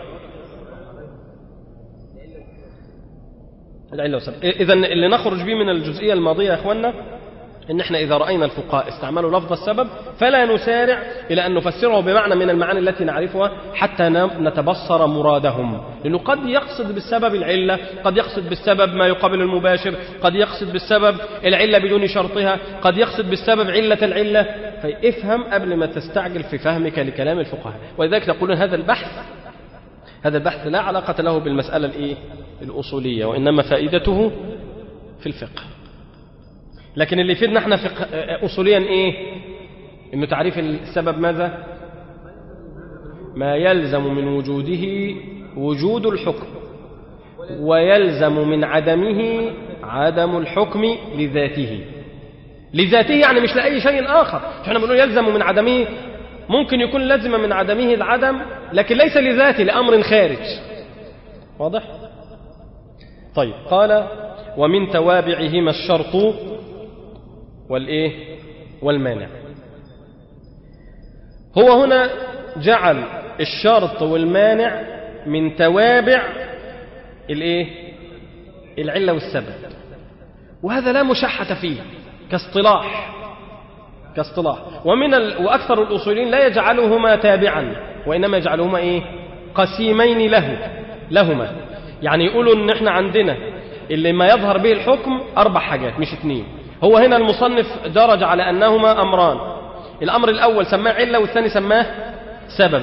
العلة والسبب. اذن اللي نخرج به من الجزئية الماضية يا اخوانا، إن إحنا إذا رأينا الفقهاء استعملوا لفظ السبب فلا نسارع إلى أن نفسره بمعنى من المعاني التي نعرفها حتى نتبصر مرادهم. لأنه قد يقصد بالسبب العلة، قد يقصد بالسبب ما يقابل المباشر، قد يقصد بالسبب العلة بدون شرطها، قد يقصد بالسبب علة العلة. فافهم قبل ما تستعجل في فهمك لكلام الفقهاء. ولذلك نقولون هذا البحث لا علاقة له بالمسألة الأصولية، وإنما فائدته في الفقه. لكن اللي يفيدنا احنا أصوليا إنه تعريف السبب ماذا؟ ما يلزم من وجوده وجود الحكم، ويلزم من عدمه عدم الحكم لذاته يعني مش لأي شيء آخر. احنا بنقول يلزم من عدمه، ممكن يكون لازم من عدمه العدم لكن ليس لذاته، لأمر خارج. واضح؟ طيب قال ومن توابعهما الشرط والمانع. هو هنا جعل الشرط والمانع من توابع العلة والسبب، وهذا لا مشحة فيه كاصطلاح. وأكثر الأصوليين لا يجعلهما تابعا، وإنما يجعلهما قسيمين لهما. يعني يقولوا إن احنا عندنا اللي ما يظهر به الحكم 4 حاجات مش 2. هو هنا المصنف درج على أنهما أمران. الأمر الأول سماه علة والثاني سماه سببا.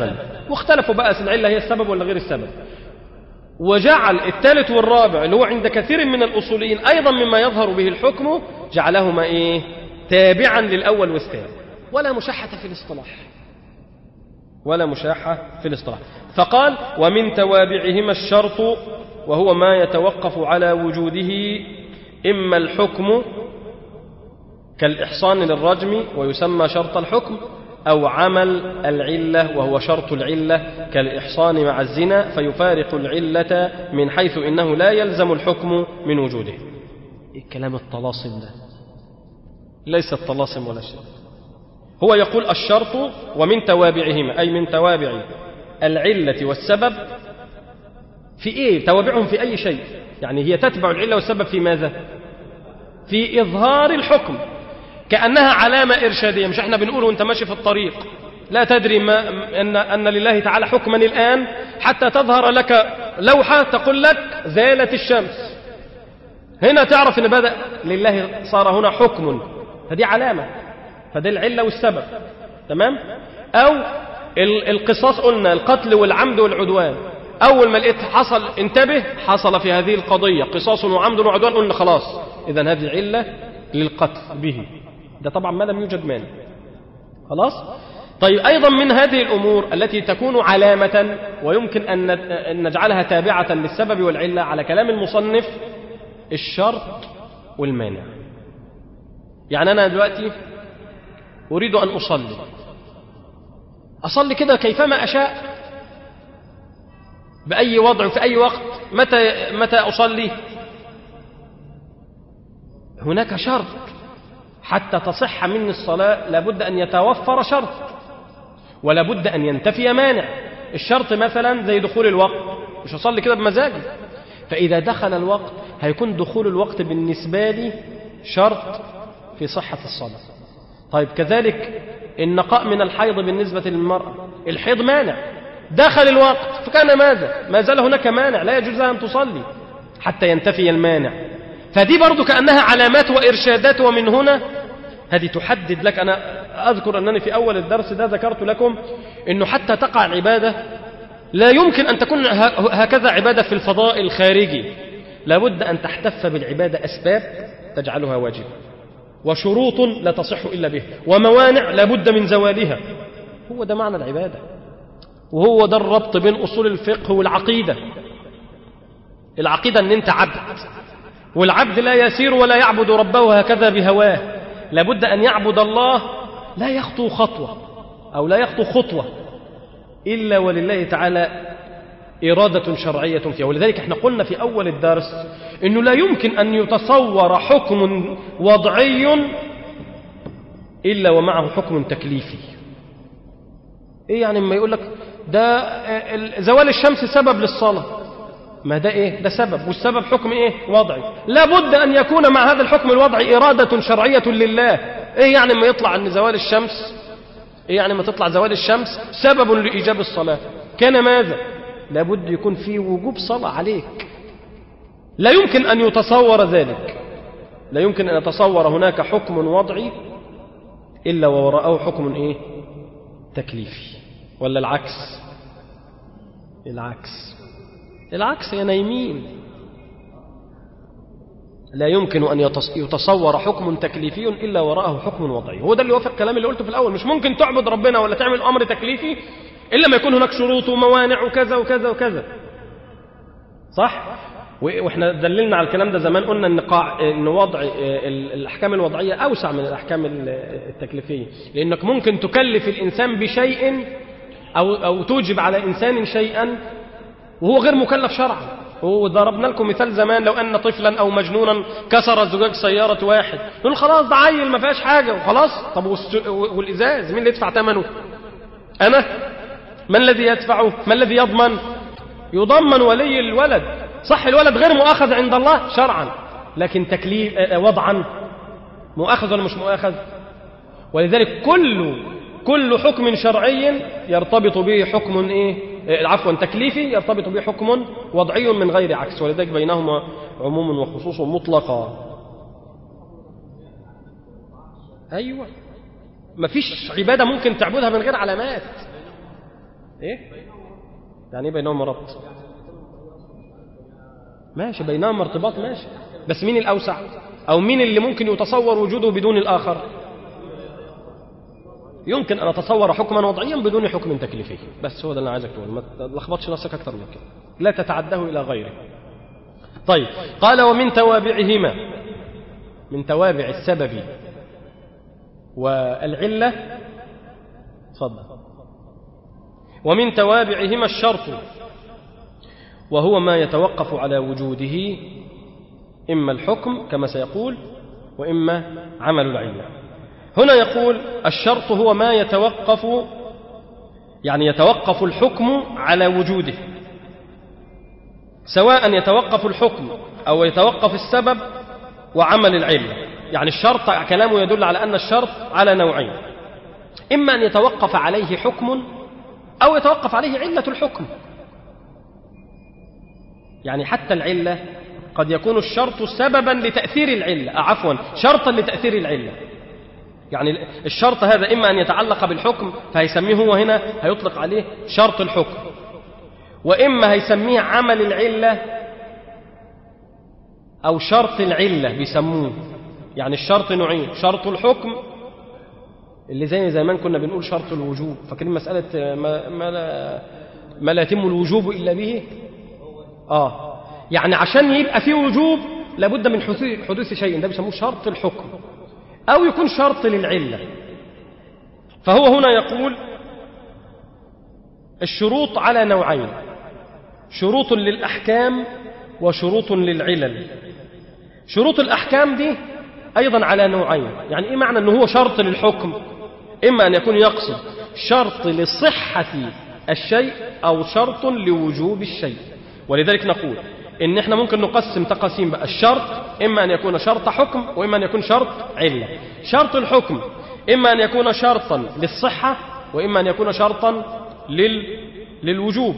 واختلفوا بقى العلة هي السبب ولا غير السبب. وجعل الثالث والرابع اللي هو عند كثير من الأصوليين أيضا مما يظهر به الحكم جعلهما إيه؟ تابعا للأول والثاني، ولا مشاحة في الاصطلاح، ولا مشاحة في الاصطلاح. فقال ومن توابعهما الشرط وهو ما يتوقف على وجوده إما الحكم كالإحصان للرجم ويسمى شرط الحكم، أو عمل العلة وهو شرط العلة كالإحصان مع الزنا فيفارق العلة من حيث إنه لا يلزم الحكم من وجوده. الكلام الطلاسم ده ليس الطلاسم ولا شيء. هو يقول الشرط ومن توابعهما أي من توابع العلة والسبب في إيه؟ توابعهم في أي شيء، يعني هي تتبع العلة والسبب في ماذا؟ في إظهار الحكم، كأنها علامة إرشادية. مش احنا بنقول وانت ماشي في الطريق لا تدري أن لله تعالى حكما الآن حتى تظهر لك لوحة تقول لك زالت الشمس، هنا تعرف أن بدأ لله صار هنا حكم، فدي علامة، فدي العلة والسبب. تمام؟ أو القصاص قلنا القتل والعمد والعدوان، أول ما لقيت حصل انتبه حصل في هذه القضية قصاص وعمد وعدوان قلنا خلاص إذن هذه علة للقتل به، ده طبعا ما لم يوجد مانع. خلاص؟ طيب أيضا من هذه الأمور التي تكون علامة ويمكن أن نجعلها تابعة للسبب والعلة على كلام المصنف الشرط والمانع. يعني أنا دلوقتي أريد أن أصلي كده كيفما أشاء بأي وضع في أي وقت. متى أصلي؟ هناك شرط حتى تصح مني الصلاة، لابد أن يتوفر شرط ولا بد أن ينتفي مانع. الشرط مثلا زي دخول الوقت، مش أصلي كده بمزاجي، فإذا دخل الوقت هيكون دخول الوقت بالنسبة لي شرط في صحة الصلاة. طيب كذلك النقاء من الحيض بالنسبة للمرأة، الحيض مانع، دخل الوقت فكان ماذا؟ ما زال هناك مانع، لا يجوز لها أن تصلي حتى ينتفي المانع. فدي برضو كأنها علامات وإرشادات، ومن هنا هذه تحدد لك. أنا أذكر أنني في أول الدرس ده ذكرت لكم أنه حتى تقع عبادة لا يمكن أن تكون هكذا عبادة في الفضاء الخارجي، لابد أن تحتف بالعبادة أسباب تجعلها واجبة، وشروط لا تصح إلا به، وموانع لابد من زوالها. هو ده معنى العبادة، وهو ده الربط بين أصول الفقه والعقيدة. العقيدة أن أنت عبد، والعبد لا يسير ولا يعبد ربه هكذا بهواه، لابد أن يعبد الله لا يخطو خطوة أو لا يخطو خطوة إلا ولله تعالى إرادة شرعية فيها. ولذلك احنا قلنا في أول الدرس إنه لا يمكن أن يتصور حكم وضعي إلا ومعه حكم تكليفي. إيه يعني لما يقول لك ده زوال الشمس سبب للصلاة، ما ده إيه؟ ده سبب، والسبب حكم إيه؟ وضعي. لابد أن يكون مع هذا الحكم الوضعي إرادة شرعية لله. إيه يعني ما يطلع أن زوال الشمس، إيه يعني ما تطلع زوال الشمس سبب لإيجاب الصلاة؟ كان ماذا؟ لابد يكون في وجوب صلاة عليك. لا يمكن أن يتصور ذلك، لا يمكن أن يتصور هناك حكم وضعي إلا ووراءه حكم إيه؟ تكليفي. ولا العكس؟ العكس يا نايمين. لا يمكن أن يتصور حكم تكليفي إلا وراءه حكم وضعي. هو ده اللي وافق كلام اللي قلته في الأول، مش ممكن تعبد ربنا ولا تعمل أمر تكليفي إلا ما يكون هناك شروط وموانع وكذا وكذا وكذا. صح؟ وإحنا دللنا على الكلام ده زمان، قلنا إن وضع الأحكام الوضعية أوسع من الأحكام التكليفية، لأنك ممكن تكلف الإنسان بشيء أو توجب على إنسان شيئا وهو غير مكلف شرعا. وضربنا لكم مثال زمان، لو أن طفلا أو مجنونا كسر زجاج سيارة واحد، نقول خلاص ده عيل ما فيهاش حاجة وخلاص. طب والإزاز مين اللي يدفع ثمنه؟ أنا؟ من الذي يدفعه؟ ما الذي يضمن؟ يضمن ولي الولد. صح الولد غير مؤاخذ عند الله شرعا، لكن تكليف وضعا مؤاخذ ولا مش مؤاخذ؟ ولذلك كل حكم شرعي يرتبط به حكم تكليفي يرتبط به حكم وضعي من غير عكس، ولذلك بينهما عموم وخصوص مطلقا. أيوة، مفيش عبادة ممكن تعبدها من غير علامات. إيه؟ يعني إيه بينهما ربط؟ ماشي، بينهما ارتباط، ماشي، بس مين الأوسع؟ أو مين اللي ممكن يتصور وجوده بدون الآخر؟ يمكن أن أتصور حكما وضعيا بدون حكم تكليفي، بس هو ده اللي أنا عايزك تقول، ما تلخبطش نفسك أكتر من كده، لا تتعداه إلى غيره. طيب، قال ومن توابعهما، من توابع السبب والعلة، تفضل، ومن توابعهما الشرط، وهو ما يتوقف على وجوده إما الحكم كما سيقول وإما عمل العلة. هنا يقول الشرط هو ما يتوقف، يعني يتوقف الحكم على وجوده، سواء يتوقف الحكم أو يتوقف السبب وعمل العلة. يعني الشرط كلامه يدل على أن الشرط على نوعين، إما أن يتوقف عليه حكم أو يتوقف عليه علة الحكم. يعني حتى العلة قد يكون الشرط سببا لتأثير العلة، عفوا شرطا لتأثير العلة. يعني الشرط هذا إما أن يتعلق بالحكم فهيسميه هو هنا هيطلق عليه شرط الحكم، وإما هيسميه عمل العلة أو شرط العلة بيسموه. يعني الشرط نوعين، شرط الحكم اللي زي زمان كنا بنقول شرط الوجوب، فاكرين مسألة ما لا يتم الوجوب إلا به. يعني عشان يبقى فيه وجوب لابد من حدوث شيء، ده بيسموه شرط الحكم، أو يكون شرط للعلة. فهو هنا يقول الشروط على نوعين، شروط للأحكام وشروط للعلل. شروط الأحكام دي أيضا على نوعين. يعني إيه معنى أنه هو شرط للحكم؟ إما أن يكون يقصد شرط لصحة الشيء أو شرط لوجوب الشيء. ولذلك نقول إن إحنا ممكن نقسم تقاسيم بقى الشرط، إما أن يكون شرط حكم وإما أن يكون شرط علة. شرط الحكم إما أن يكون شرطا للصحة وإما أن يكون شرطا للوجوب،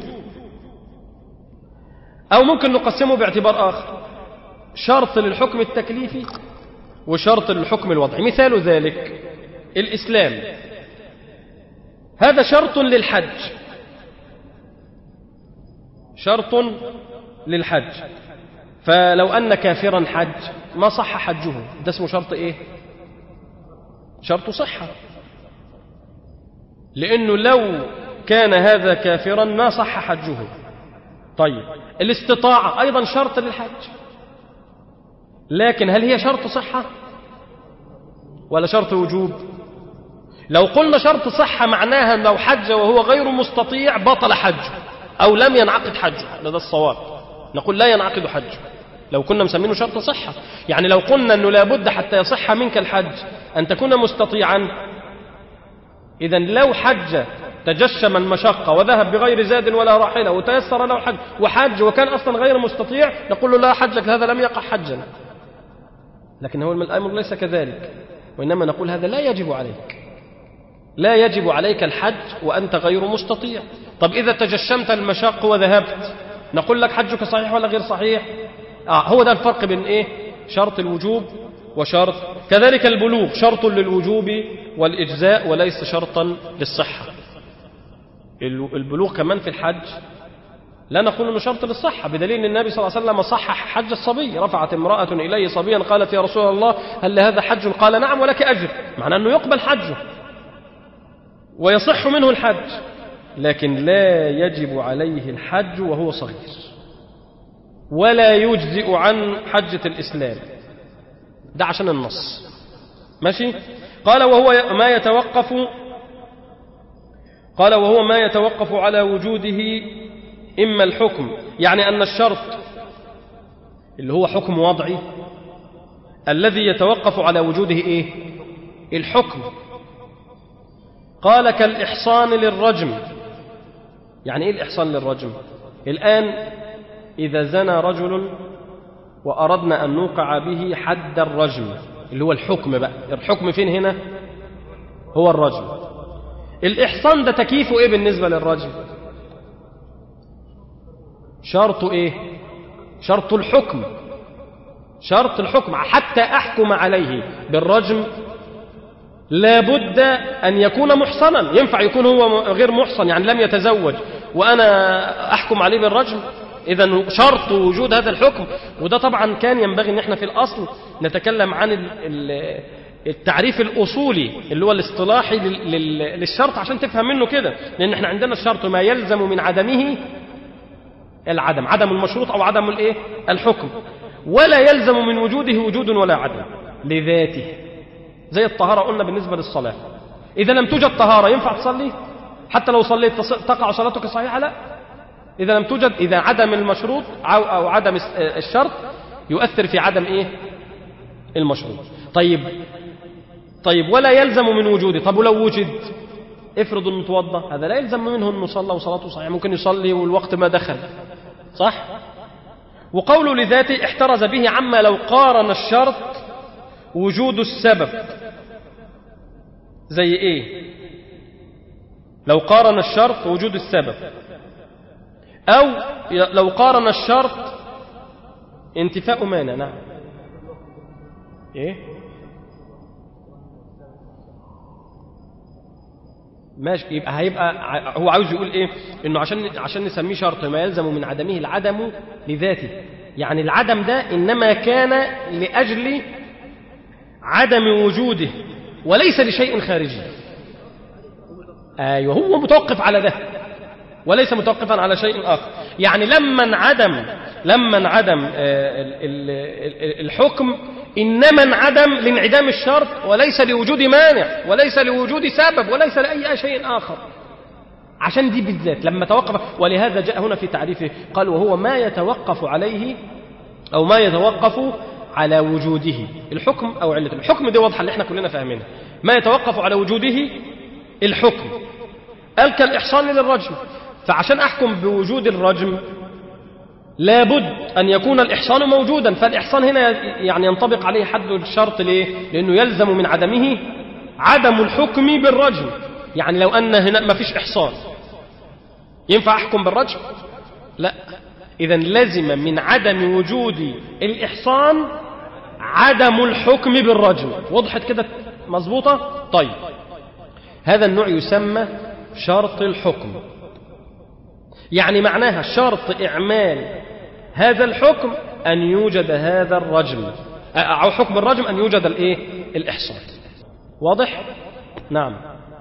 أو ممكن نقسمه باعتبار آخر، شرط للحكم التكليفي وشرط للحكم الوضعي. مثال ذلك الإسلام، هذا شرط للحج، شرط للحج. فلو أن كافرا حج ما صح حجه، ده اسمه شرط إيه؟ شرط صحة، لأنه لو كان هذا كافرا ما صح حجه. طيب الاستطاعة أيضا شرط للحج، لكن هل هي شرط صحة ولا شرط وجوب؟ لو قلنا شرط صحة معناها لو حج وهو غير مستطيع بطل حجه أو لم ينعقد حجه، ده الصواب، نقول لا ينعقد حجه لو كنا مسمينه شرط صحة. يعني لو قلنا أنه لابد حتى يصح منك الحج أن تكون مستطيعا، إذن لو حج تجشم المشقة وذهب بغير زاد ولا راحلة وتيسر له الحج وحج وكان أصلا غير مستطيع، نقول له لا حجك، هذا لم يقع حجا. لكن هو الأمر ليس كذلك، وإنما نقول هذا لا يجب عليك، لا يجب عليك الحج وأنت غير مستطيع. طب إذا تجشمت المشاق وذهبت نقول لك حجك صحيح ولا غير صحيح؟ هو ده الفرق بين إيه؟ شرط الوجوب وشرط. كذلك البلوغ شرط للوجوب والإجزاء وليس شرطا للصحة. البلوغ كمان في الحج لا نقول أنه شرط للصحة، بدليل أن النبي صلى الله عليه وسلم صحح حج الصبي. رفعت امرأة إليه صبيا قالت يا رسول الله هل لهذا حج؟ قال نعم ولك أجر، معنى أنه يقبل حجه ويصح منه الحج، لكن لا يجب عليه الحج وهو صغير، ولا يجزئ عن حجة الإسلام. ده عشان النص ماشي. قال وهو ما يتوقف على وجوده إما الحكم، يعني أن الشرط اللي هو حكم وضعي الذي يتوقف على وجوده إيه؟ الحكم. قال كالإحصان للرجم. يعني إيه الإحصان للرجم؟ الآن إذا زنى رجل وأردنا أن نوقع به حد الرجم اللي هو الحكم بقى، الحكم فين هنا؟ هو الرجم. الإحصان ده تكييفه إيه بالنسبة للرجم؟ شرط إيه؟ شرط الحكم، شرط الحكم. حتى أحكم عليه بالرجم لابد أن يكون محصنا. ينفع يكون هو غير محصن يعني لم يتزوج وأنا أحكم عليه بالرجم؟ إذن شرط وجود هذا الحكم. وده طبعا كان ينبغي أن احنا في الأصل نتكلم عن التعريف الأصولي اللي هو الاصطلاحي للشرط عشان تفهم منه كده، لأن احنا عندنا الشرط ما يلزم من عدمه العدم، عدم المشروط أو عدم الحكم، ولا يلزم من وجوده وجود ولا عدم لذاته. زي الطهارة قلنا بالنسبة للصلاة، إذا لم توجد طهارة ينفع تصلي؟ حتى لو صليت تقع صلاتك صحيحة؟ لا. إذا لم توجد، إذا عدم المشروط أو عدم الشرط يؤثر في عدم المشروط. طيب ولا يلزم من وجوده. طب ولو وجد، افرض انه توضى، هذا لا يلزم منه انه صلى وصلاته صحيحة، ممكن يصلي والوقت ما دخل، صح؟ وقوله لذاته احترز به عما لو قارن الشرط وجود السبب. زي ايه؟ لو قارن الشرط وجود السبب، او لو قارن الشرط انتفاء مانع. نعم. ايه ماشي، هيبقى هو عاوز يقول ايه؟ انه عشان نسميه شرط ما يلزم من عدمه العدم لذاته، يعني العدم ده انما كان لاجل عدم وجوده وليس لشيء خارجي. ايوه، هو متوقف على ده وليس متوقفا على شيء اخر. يعني لما انعدم الحكم انما انعدم لانعدام الشرط وليس لوجود مانع وليس لوجود سبب وليس لاي شيء اخر. عشان دي بالذات لما توقف، ولهذا جاء هنا في تعريفه قال وهو ما يتوقف عليه او ما يتوقف على وجوده الحكم او علته. الحكم دي واضحه اللي احنا كلنا فاهمينها، ما يتوقف على وجوده الحكم. قال كالاحصان للرجم، فعشان احكم بوجود الرجم لابد أن يكون الإحصان موجودا، فالإحصان هنا يعني ينطبق عليه حد الشرط. ليه؟ لأنه يلزم من عدمه عدم الحكم بالرجم. يعني لو أن هنا ما فيش إحصان ينفع أحكم بالرجم؟ لا. إذن لازم من عدم وجود الإحصان عدم الحكم بالرجم. وضحت كده؟ مظبوطة؟ طيب، هذا النوع يسمى شرط الحكم. يعني معناها شرط إعمال هذا الحكم أن يوجد هذا الرجم، أو حكم الرجم أن يوجد الإحصان. واضح؟ نعم.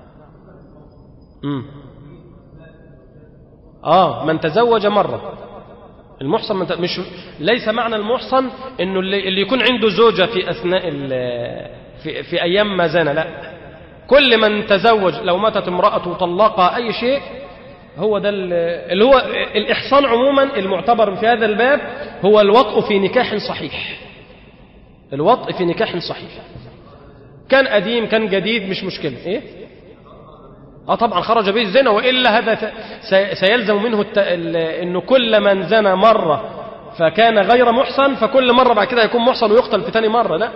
من تزوج مرة. المحصن مش ليس معنى المحصن إنه اللي يكون عنده زوجة في أثناء في أيام ما زنى، لا. كل من تزوج لو ماتت امرأة وطلقها أي شيء، هو ده اللي هو الإحصان عموما. المعتبر في هذا الباب هو الوطء في نكاح صحيح. الوطء في نكاح صحيح، كان قديم كان جديد مش مشكلة. ايه؟ طبعا خرج به الزنا، وإلا هذا سيلزم منه انه كل من زنى مرة فكان غير محصن فكل مرة بعد كده يكون محصن ويقتل في ثاني مرة. لا،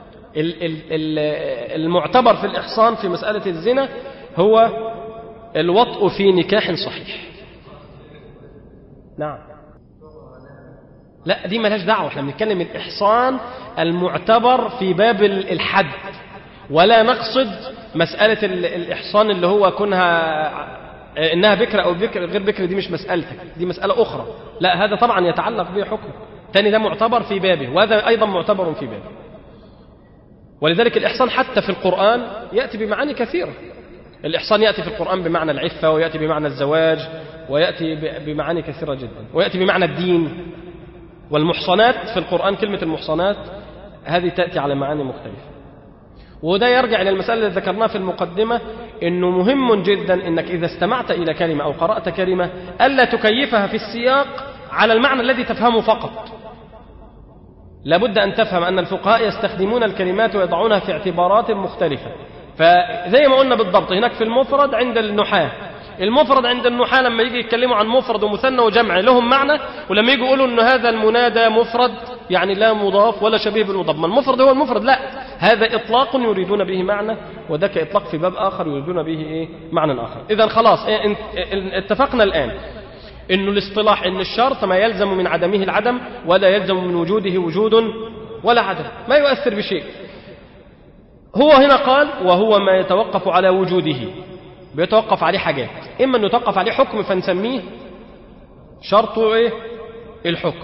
المعتبر في الإحصان في مسألة الزنا هو الوطء في نكاح صحيح. نعم. لا، دي ملهاش دعوة، احنا بنتكلم الإحصان المعتبر في باب الحد، ولا نقصد مسألة الإحصان اللي هو كونها إنها بكرة أو غير بكرة. دي مش مسألتك، دي مسألة أخرى. لا، هذا طبعا يتعلق به حكم تاني، ده معتبر في بابه وهذا أيضا معتبر في بابه. ولذلك الإحصان حتى في القرآن يأتي بمعاني كثيرة. الإحصان يأتي في القرآن بمعنى العفة، ويأتي بمعنى الزواج، ويأتي بمعاني كثيرة جدا، ويأتي بمعنى الدين. والمحصنات في القرآن، كلمة المحصنات هذه تأتي على معاني مختلفة. وده يرجع إلى المسألة اللي ذكرناها في المقدمة، إنه مهم جدا إنك إذا استمعت إلى كلمة أو قرأت كلمة ألا تكيفها في السياق على المعنى الذي تفهمه فقط. لابد أن تفهم أن الفقهاء يستخدمون الكلمات ويضعونها في اعتبارات مختلفة. فزي ما قلنا بالضبط هناك في المفرد عند النحاة، المفرد عند النحاة لما يجي يتكلموا عن مفرد ومثنى وجمع لهم معنى، ولما يجي يقولوا أن هذا المنادى مفرد يعني لا مضاف ولا شبيه بالمضاف، ما المفرد هو المفرد، لا، هذا إطلاق يريدون به معنى، وذاك إطلاق في باب آخر يريدون به معنى آخر. إذن خلاص اتفقنا الآن إنه الاصطلاح إن الشرط ما يلزم من عدمه العدم ولا يلزم من وجوده وجود ولا عدم، ما يؤثر بشيء. هو هنا قال وهو ما يتوقف على وجوده، بيتوقف عليه حاجات، إما أن يتوقف عليه حكم فنسميه شرطه إيه؟ الحكم.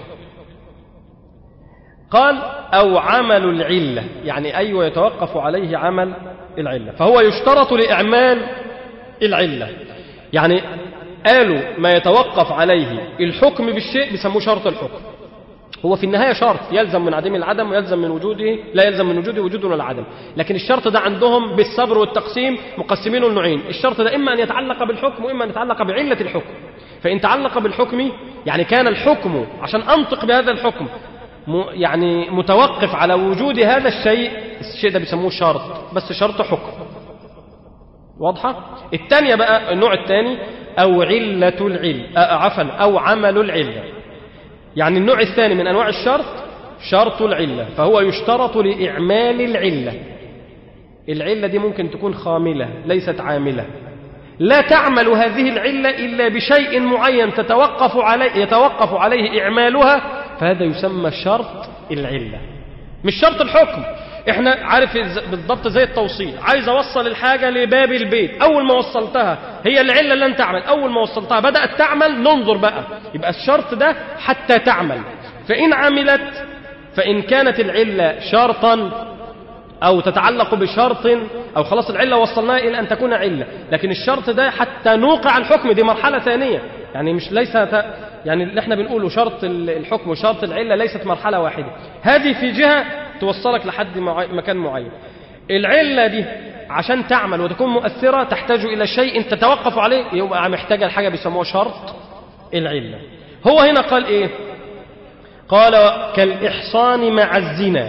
قال أو عمل العلة، يعني أيوة يتوقف عليه عمل العلة، فهو يشترط لإعمال العلة. يعني قالوا ما يتوقف عليه الحكم بالشيء بيسموه شرط الحكم. هو في النهاية شرط يلزم من عدم العدم ويلزم من وجوده، لا يلزم من وجوده وجود ولا العدم، لكن الشرط ده عندهم بالصبر والتقسيم مقسمينه النوعين. الشرط ده إما أن يتعلق بالحكم وإما أن يتعلق بعلة الحكم. فإن تعلق بالحكم يعني كان الحكم عشان أنطق بهذا الحكم يعني متوقف على وجود هذا الشيء ده بيسموه شرط، بس شرط حكم. واضحة؟ الثانية بقى النوع الثاني أو علة العلة، أو عمل العلة. يعني النوع الثاني من أنواع الشرط شرط العلة، فهو يشترط لإعمال العلة. العلة دي ممكن تكون خاملة ليست عاملة، لا تعمل هذه العلة إلا بشيء معين يتوقف عليه إعمالها، فهذا يسمى شرط العلة مش شرط الحكم. احنا عارف بالضبط زي التوصيل، عايز اوصل الحاجة لباب البيت، اول ما وصلتها هي العلة لن تعمل، اول ما وصلتها بدأت تعمل، ننظر بقى يبقى الشرط ده حتى تعمل. فإن عملت فإن كانت العلة شرطا أو تتعلق بشرط أو خلاص العلة وصلناها إلى أن تكون علة، لكن الشرط ده حتى نوقع الحكم دي مرحلة ثانية، يعني مش ليس يعني اللي احنا بنقوله شرط الحكم وشرط العلة ليست مرحلة واحدة. هذه في جهة توصلك لحد مكان معين. العلة دي عشان تعمل وتكون مؤثرة تحتاج إلى شيء تتوقف عليه، يبقى محتاجة الحاجة بيسموها شرط العلة. هو هنا قال إيه؟ قال كالإحصان مع الزنا.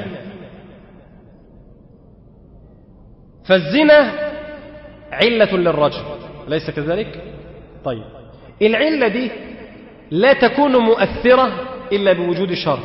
فالزنا علة للرجل ليس كذلك؟ طيب العلة دي لا تكون مؤثرة إلا بوجود شرط.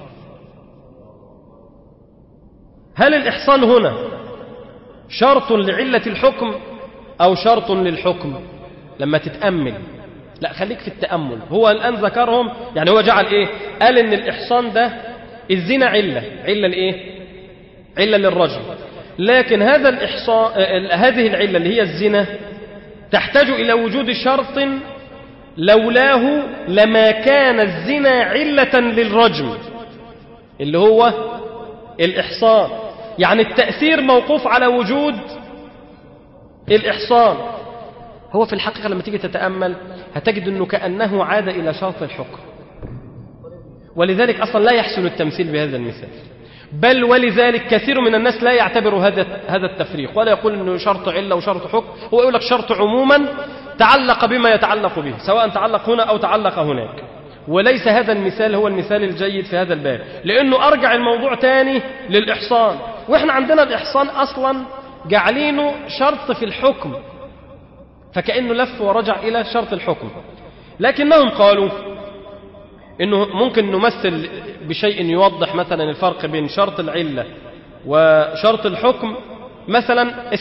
هل الإحصان هنا شرط لعلة الحكم أو شرط للحكم؟ لما تتأمل، لا خليك في التأمل. هو الآن ذكرهم، يعني هو جعل إيه؟ قال إن الإحصان ده الزنا علة لإيه؟ علة للرجل، لكن هذا الإحصان هذه العلة اللي هي الزنا تحتاج إلى وجود شرط لولاه لما كان الزنا علة للرجم اللي هو الإحصان. يعني التأثير موقوف على وجود الإحصان. هو في الحقيقة لما تيجي تتأمل هتجد أنه كأنه عاد إلى شرط الحكم، ولذلك أصلا لا يحسن التمثيل بهذا المثال، بل ولذلك كثير من الناس لا يعتبر هذا التفريق ولا يقول أنه شرط علة وشرط حكم. هو يقول لك شرط عموما تعلق بما يتعلق به، سواء تعلق هنا أو تعلق هناك، وليس هذا المثال هو المثال الجيد في هذا الباب، لأنه أرجع الموضوع تاني للإحصان، وإحنا عندنا الإحصان أصلا جعلينه شرط في الحكم، فكأنه لف ورجع إلى شرط الحكم. لكنهم قالوا إنه ممكن نمثل بشيء يوضح مثلا الفرق بين شرط العلة وشرط الحكم. مثلا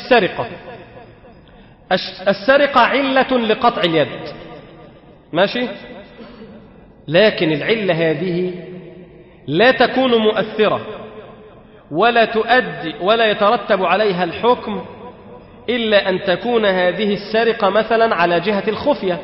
السرقة علة لقطع اليد، ماشي، لكن العلة هذه لا تكون مؤثرة ولا تؤدي ولا يترتب عليها الحكم إلا أن تكون هذه السرقة مثلا على جهة الخفية،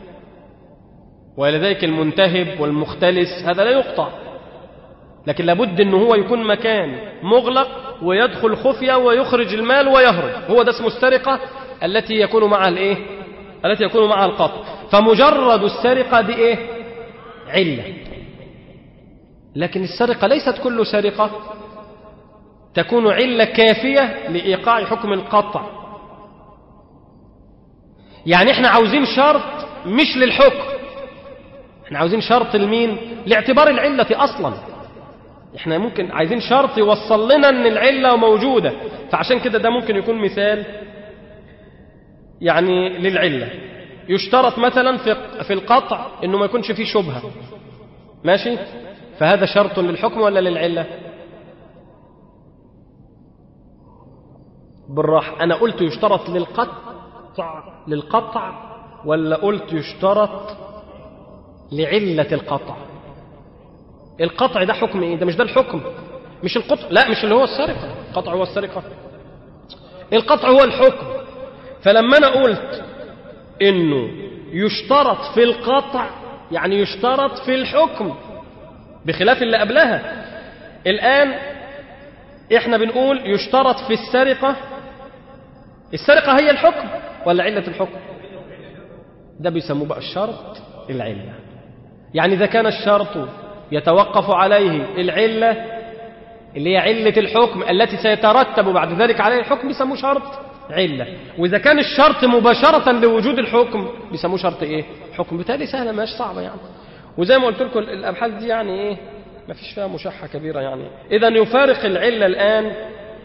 ولذلك المنتهب والمختلس هذا لا يقطع، لكن لابد أنه هو يكون مكان مغلق ويدخل خفية ويخرج المال ويهرب، هو ده اسمه السرقة التي يكون معها الإيه؟ التي يكون معها القطع. فمجرد السرقة دي إيه؟ علة. لكن السرقة ليست كل سرقة تكون علة كافية لإيقاع حكم القطع. يعني احنا عاوزين شرط مش للحكم، احنا عاوزين شرط لمين؟ لاعتبار العلة أصلا. احنا ممكن عايزين شرط يوصل لنا ان العلة موجودة، فعشان كده ده ممكن يكون مثال يعني للعلة. يشترط مثلا في القطع انه ما يكونش فيه شبهة، ماشي، فهذا شرط للحكم ولا للعلة؟ بالراحة، أنا قلت يشترط للقطع ولا قلت يشترط لعلة القطع؟ القطع ده حكم إيه؟ ده مش ده الحكم، مش القطع، لا مش اللي هو السرقة. القطع هو السرقة؟ القطع هو الحكم. فلما أنا قلت إنه يشترط في القطع يعني يشترط في الحكم بخلاف اللي قبلها. الآن إحنا بنقول يشترط في السرقة. السرقة هي الحكم ولا علة الحكم؟ ده بيسموه بقى الشرط العلة. يعني إذا كان الشرط يتوقف عليه العلة اللي هي علة الحكم التي سيترتب بعد ذلك عليه الحكم بيسموه شرط علة. وإذا كان الشرط مباشرة لوجود الحكم بيسموه شرط إيه؟ حكم. بالتالي سهلة مش صعبة يعني. وزي ما قلت لكم الأبحاث دي يعني إيه ما فيش فيها مشحة كبيرة يعني. إذا يفارق العلة الآن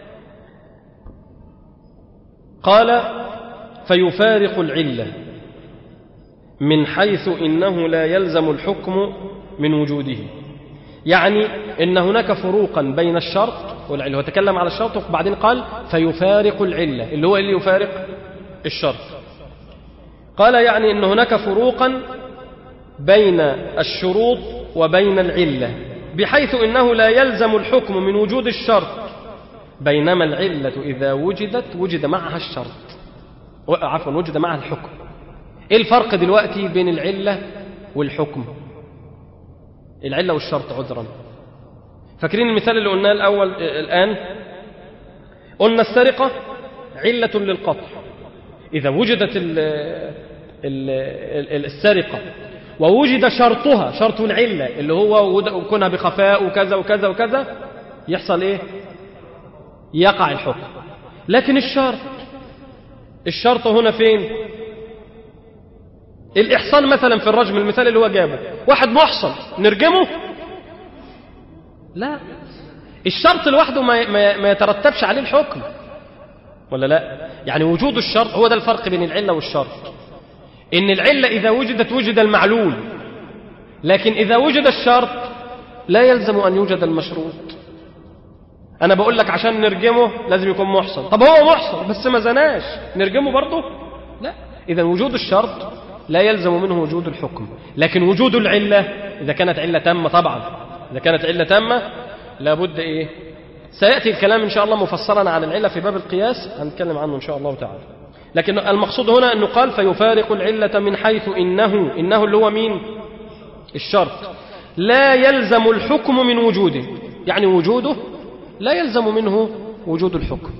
قال فيفارق العلة من حيث إنه لا يلزم الحكم من وجوده. يعني إن هناك فروقا بين الشرط والعلة. هو تكلم على الشرط وبعدين قال فيفارق العلة اللي هو اللي يفارق الشرط. قال يعني إن هناك فروقا بين الشروط وبين العلة بحيث إنه لا يلزم الحكم من وجود الشرط بينما العلة إذا وجدت وجد معها الشرط وجد معها الحكم. إيه الفرق دلوقتي بين العلة والحكم؟ العلة والشرط عذرا. فاكرين المثال اللي قلناه الأول الآن؟ قلنا السرقة علة للقطع. إذا وجدت السرقة ووجد شرطها شرط العلة اللي هو كونها بخفاء وكذا وكذا وكذا يحصل إيه؟ يقع الحكم. لكن الشرط هنا فين؟ الإحصان مثلا في الرجم المثال اللي هو جابه واحد محصن نرجمه؟ لا، الشرط لوحده ما يترتبش عليه الحكم ولا لا؟ يعني وجود الشرط هو ده الفرق بين العلة والشرط. إن العلة إذا وجدت وجد المعلول لكن إذا وجد الشرط لا يلزم أن يوجد المشروط. أنا بقول لك عشان نرجمه لازم يكون محصن. طب هو محصن بس ما زناش نرجمه برضه؟ لا. إذا وجود الشرط لا يلزم منه وجود الحكم. لكن وجود العلة إذا كانت علة تامة طبعا إذا كانت علة تامة لابد إيه؟ سيأتي الكلام إن شاء الله مفصلا عن العلة في باب القياس هنتكلم عنه إن شاء الله تعالى. لكن المقصود هنا أنه قال فيفارق العلة من حيث إنه اللي هو مين؟ الشرط لا يلزم الحكم من وجوده. يعني وجوده لا يلزم منه وجود الحكم.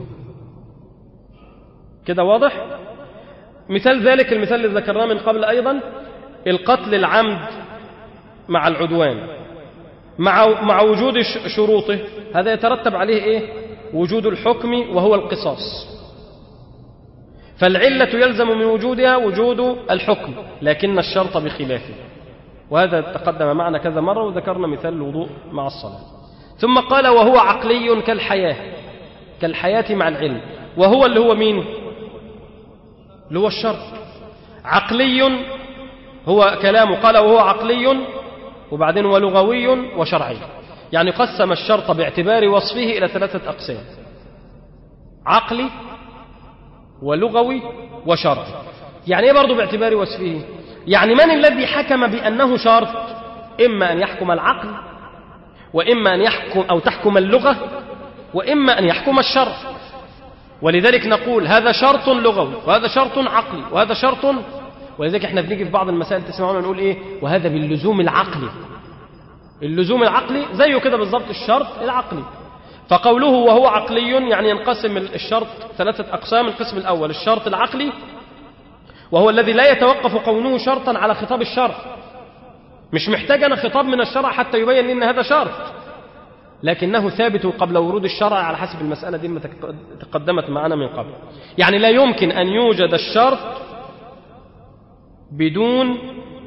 كده واضح؟ مثال ذلك المثال اللي ذكرناه من قبل أيضا القتل العمد مع العدوان مع وجود شروطه هذا يترتب عليه إيه؟ وجود الحكم وهو القصاص. فالعلة يلزم من وجودها وجود الحكم لكن الشرط بخلافه. وهذا تقدم معنا كذا مرة وذكرنا مثال الوضوء مع الصلاة. ثم قال وهو عقلي كالحياة مع العلم. وهو اللي هو مين؟ اللي هو الشرط. عقلي هو كلامه قال وهو عقلي وبعدين ولغوي وشرعي. يعني قسم الشرط باعتبار وصفه إلى 3 أقسام: عقلي ولغوي وشرعي. يعني ايه برضه باعتبار وصفه؟ يعني من الذي حكم بأنه شرط؟ إما أن يحكم العقل وإما أن يحكم أو تحكم اللغة وإما أن يحكم الشرع. ولذلك نقول هذا شرط لغوي وهذا شرط عقلي وهذا شرط. ولذلك احنا بنيجي في بعض المسائل تسمعونا نقول ايه وهذا باللزوم العقلي. اللزوم العقلي زيه كده بالضبط الشرط العقلي. فقوله وهو عقلي يعني ينقسم الشرط 3 أقسام. القسم الأول الشرط العقلي وهو الذي لا يتوقف كونه شرطا على خطاب الشرع. مش محتاج أنا خطاب من الشرع حتى يبين لي أن هذا شرط لكنه ثابت قبل ورود الشرع على حسب المسألة دي ما تقدمت معنا من قبل. يعني لا يمكن أن يوجد الشرط بدون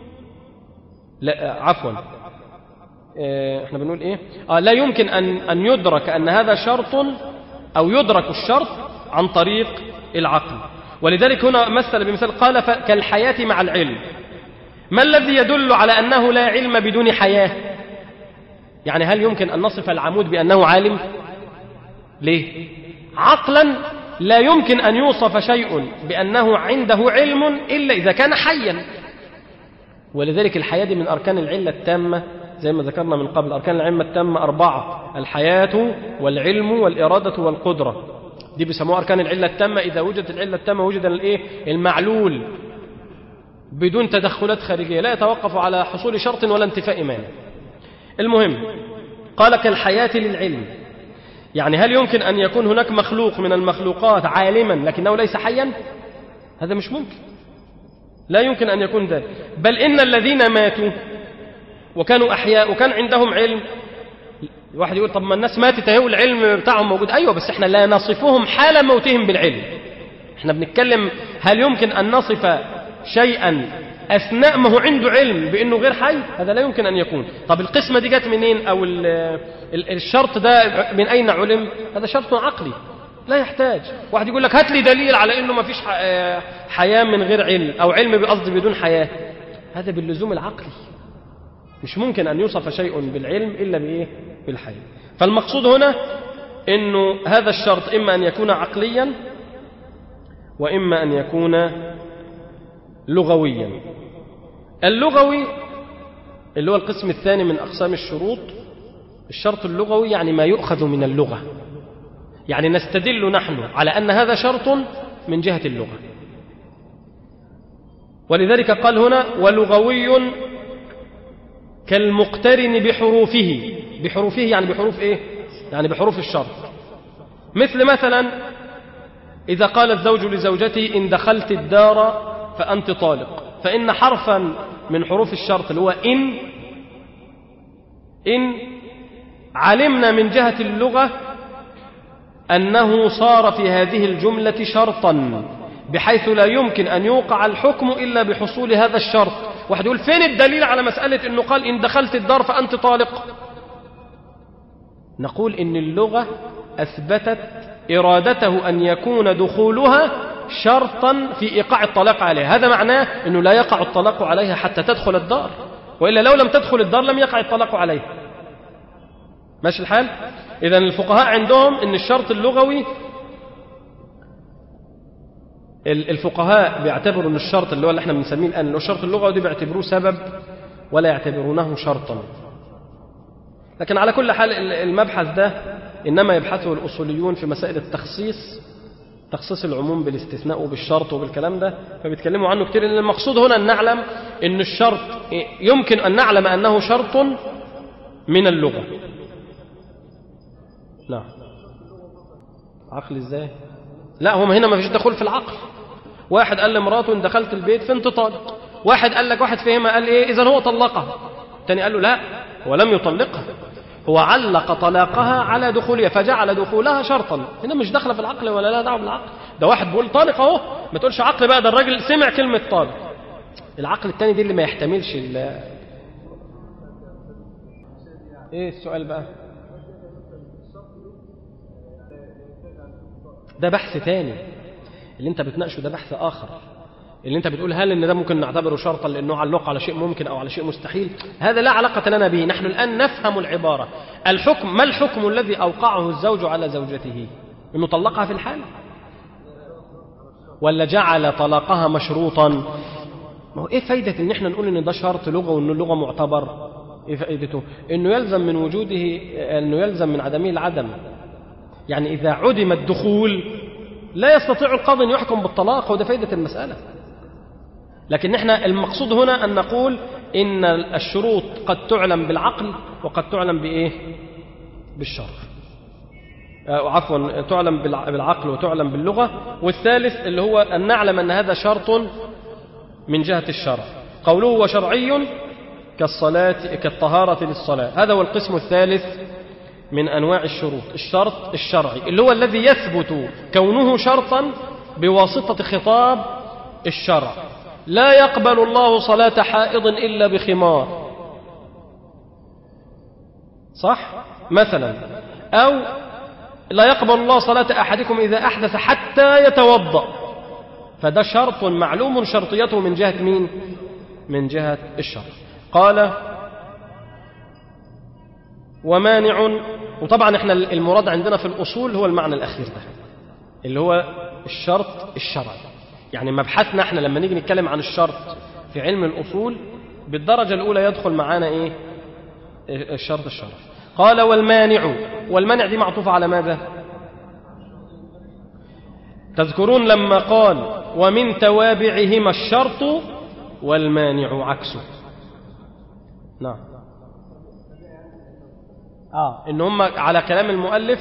احنا بنقول ايه لا يمكن أن يدرك أن هذا شرط أو يدرك الشرط عن طريق العقل. ولذلك هنا مثل بمثال قال كالحياة مع العلم. ما الذي يدل على أنه لا علم بدون حياة؟ يعني هل يمكن أن نصف العمود بأنه عالم؟ ليه؟ عقلا لا يمكن أن يوصف شيء بأنه عنده علم إلا إذا كان حيا. ولذلك الحياة دي من أركان العلة التامة زي ما ذكرنا من قبل. أركان العلة التامة 4: الحياة والعلم والإرادة والقدرة. دي بيسموها أركان العلة التامة. إذا وجدت العلة التامة وجد المعلول بدون تدخلات خارجية لا يتوقف على حصول شرط ولا انتفاء مانع. المهم قال كالحياة للعلم، يعني هل يمكن أن يكون هناك مخلوق من المخلوقات عالما لكنه ليس حيا؟ هذا مش ممكن، لا يمكن أن يكون ذلك. بل إن الذين ماتوا وكانوا أحياء وكان عندهم علم، الواحد يقول طب ما الناس ماتت اهي والعلم بتاعهم موجود. أيوة، بس احنا لا نصفهم حال موتهم بالعلم. احنا بنتكلم هل يمكن أن نصف شيئا أثناء ما هو عنده علم بأنه غير حي؟ هذا لا يمكن أن يكون. طب القسمة دي جت منين؟ أو الشرط ده من أين علم؟ هذا شرط عقلي لا يحتاج. واحد يقول لك هات لي دليل على أنه ما فيش حياة من غير علم، أو علم بقصد بدون حياة. هذا باللزوم العقلي، مش ممكن أن يوصف شيء بالعلم إلا بإيه؟ بالحي. فالمقصود هنا أنه هذا الشرط إما أن يكون عقليا وإما أن يكون لغويا. اللغوي اللي هو القسم الثاني من أقسام الشروط، الشرط اللغوي يعني ما يؤخذ من اللغة، يعني نستدل نحن على أن هذا شرط من جهة اللغة. ولذلك قال هنا ولغوي كالمقترن بحروفه. بحروفه يعني بحروف إيه؟ يعني بحروف الشرط. مثلا إذا قال الزوج لزوجته إن دخلت الدار فأنت طالق، فإن حرفا من حروف الشرط اللي هو إن علمنا من جهة اللغة أنه صار في هذه الجملة شرطا بحيث لا يمكن أن يوقع الحكم إلا بحصول هذا الشرط. واحد يقول فين الدليل على مسألة أنه قال إن دخلت الدار فأنت طالق؟ نقول إن اللغة أثبتت إرادته أن يكون دخولها شرطا في إيقاع الطلاق عليها. هذا معناه أنه لا يقع الطلاق عليها حتى تدخل الدار، وإلا لو لم تدخل الدار لم يقع الطلاق عليها. ماشي الحال؟ إذن الفقهاء عندهم أن الشرط اللغوي، الفقهاء بيعتبروا أن الشرط اللي هو اللي احنا بنسميه الآن الشرط اللغوي دي بيعتبروه سبب ولا يعتبرونه شرطا. لكن على كل حال المبحث ده إنما يبحثه الأصوليون في مسائل التخصيص، تخصيص العموم بالاستثناء وبالشرط وبالكلام ده، فبيتكلموا عنه كتير. لأن المقصود هنا أن نعلم أن الشرط يمكن أن نعلم أنه شرط من اللغة. نعم. عقل إزاي؟ لا، هم هنا ما فيش دخول في العقل. واحد قال لمراته إن دخلت البيت فانت طالق، واحد قال لك، واحد فهمها قال إيه إذن هو طلقها، الثاني قال له لا هو لم يطلقها، هو علق طلاقها على دخولها فجعل دخولها شرطا. هنا مش داخله في العقل ولا لا دعوه بالعقل. ده واحد بيقول طالق اهو، ما تقولش عقل بقى، ده الراجل سمع كلمه طالق. العقل الثاني دي اللي ما يحتملش ايه السؤال بقى؟ ده بحث ثاني اللي انت بتناقشه، ده بحث اخر. اللي انت بتقول هل ان ده ممكن نعتبره شرطا لانه علق على شيء ممكن او على شيء مستحيل، هذا لا علاقه لنا به. نحن الان نفهم العباره. الحكم، ما الحكم الذي اوقعه الزوج على زوجته؟ انه طلقها في الحال ولا جعل طلاقها مشروطا؟ ما هو ايه فايده ان احنا نقول ان ده شرط لغه وان اللغه معتبر؟ ايه فائدته؟ انه يلزم من وجوده، انه يلزم من عدمه العدم. يعني اذا عدم الدخول لا يستطيع القاضي ان يحكم بالطلاق، وده فائده المساله. لكن احنا المقصود هنا أن نقول إن الشروط قد تعلم بالعقل وقد تعلم بإيه؟ بالشرع. عفوا، تعلم بالعقل وتعلم باللغة. والثالث اللي هو أن نعلم أن هذا شرط من جهة الشرع. قوله وشرعي كالصلاة كالطهارة للصلاة، هذا هو القسم الثالث من أنواع الشروط. الشرط الشرعي اللي هو الذي يثبت كونه شرطا بواسطة خطاب الشرع. لا يقبل الله صلاة حائض إلا بخمار، صح؟ مثلا. أو لا يقبل الله صلاة أحدكم إذا أحدث حتى يتوضأ، فده شرط معلوم شرطيته من جهة مين؟ من جهة الشرع. قال ومانع. وطبعا احنا المراد عندنا في الأصول هو المعنى الأخير ده اللي هو الشرط الشرعي. يعني مبحثنا احنا لما نيجي نتكلم عن الشرط في علم الأصول بالدرجة الأولى يدخل معانا ايه؟ الشرط الشرعي. قال والمانع. والمانع دي معطوفة على ماذا؟ تذكرون لما قال ومن توابعهما الشرط والمانع عكسه. نعم. إن هم على كلام المؤلف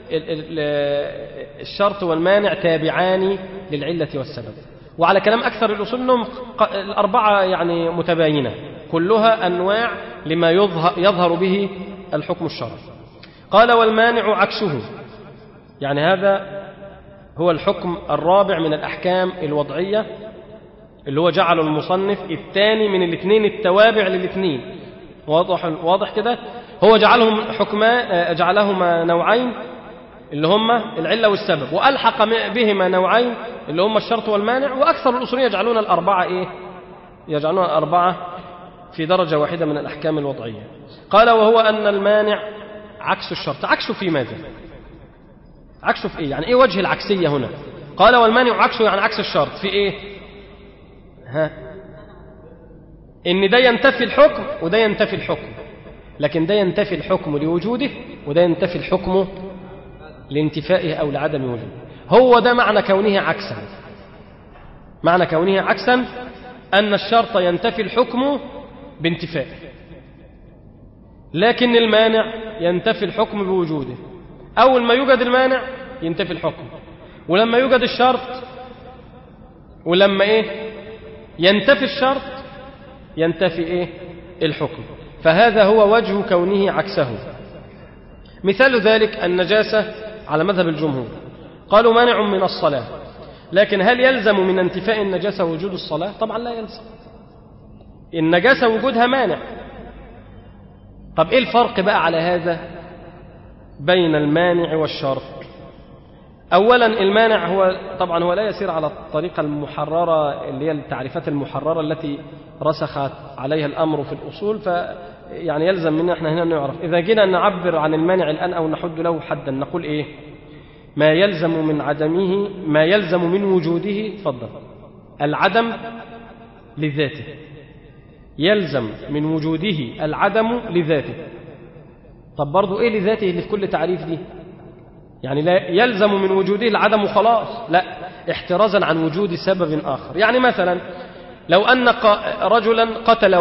الشرط والمانع تابعان للعلة والسبب، وعلى كلام أكثر الأصول أنهم الأربعة يعني متباينة كلها أنواع لما يظهر به الحكم الشرعي. قال والمانع عكسه، يعني هذا هو الحكم الرابع من الأحكام الوضعية اللي هو جعله المصنف الثاني من الاثنين التوابع للاثنين. واضح كده؟ هو جعلهما نوعين اللي هما العلة والسبب، وألحق بهما نوعين اللي هما الشرط والمانع، وأكثر الأصوليين يجعلون الأربعة يجعلون الأربعة في درجة واحدة من الأحكام الوضعية. قال وهو أن المانع عكس الشرط. عكسه في ماذا؟ عكسه في إيه؟ يعني إيه وجه العكسية هنا؟ قال والمانع عكسه يعني عكس الشرط في إيه؟ إن ده ينتفي الحكم وده ينتفي الحكم، لكن ده ينتفي الحكم لوجوده وده ينتفي الحكم لانتفائه أو لعدم وجوده. هو ده معنى كونه عكسا. معنى كونه عكسا أن الشرط ينتفي الحكم بانتفائه، لكن المانع ينتفي الحكم بوجوده. أول ما يوجد المانع ينتفي الحكم، ولما يوجد الشرط ولما ينتفي الشرط ينتفي الحكم. فهذا هو وجه كونه عكسه. مثال ذلك النجاسة على مذهب الجمهور، قالوا مانع من الصلاة، لكن هل يلزم من انتفاء النجاسة وجود الصلاة؟ طبعا لا يلزم. النجاسة وجودها مانع. طب إيه الفرق بقى على هذا بين المانع والشرط؟ أولا المانع طبعا هو لا يسير على الطريقة المحررة اللي هي التعريفات المحررة التي رسخت عليها الأمر في الأصول، يعني يلزم منا احنا هنا نعرف إذا جينا نعبر عن المانع الآن أو نحد له حدا نقول ما يلزم من عدمه، ما يلزم من وجوده. تفضل. العدم لذاته، يلزم من وجوده العدم لذاته. طب برضو لذاته اللي في كل تعريف دي؟ يعني لا يلزم من وجوده العدم خلاص، لا، احترازا عن وجود سبب آخر. يعني مثلا لو أن رجلا قتل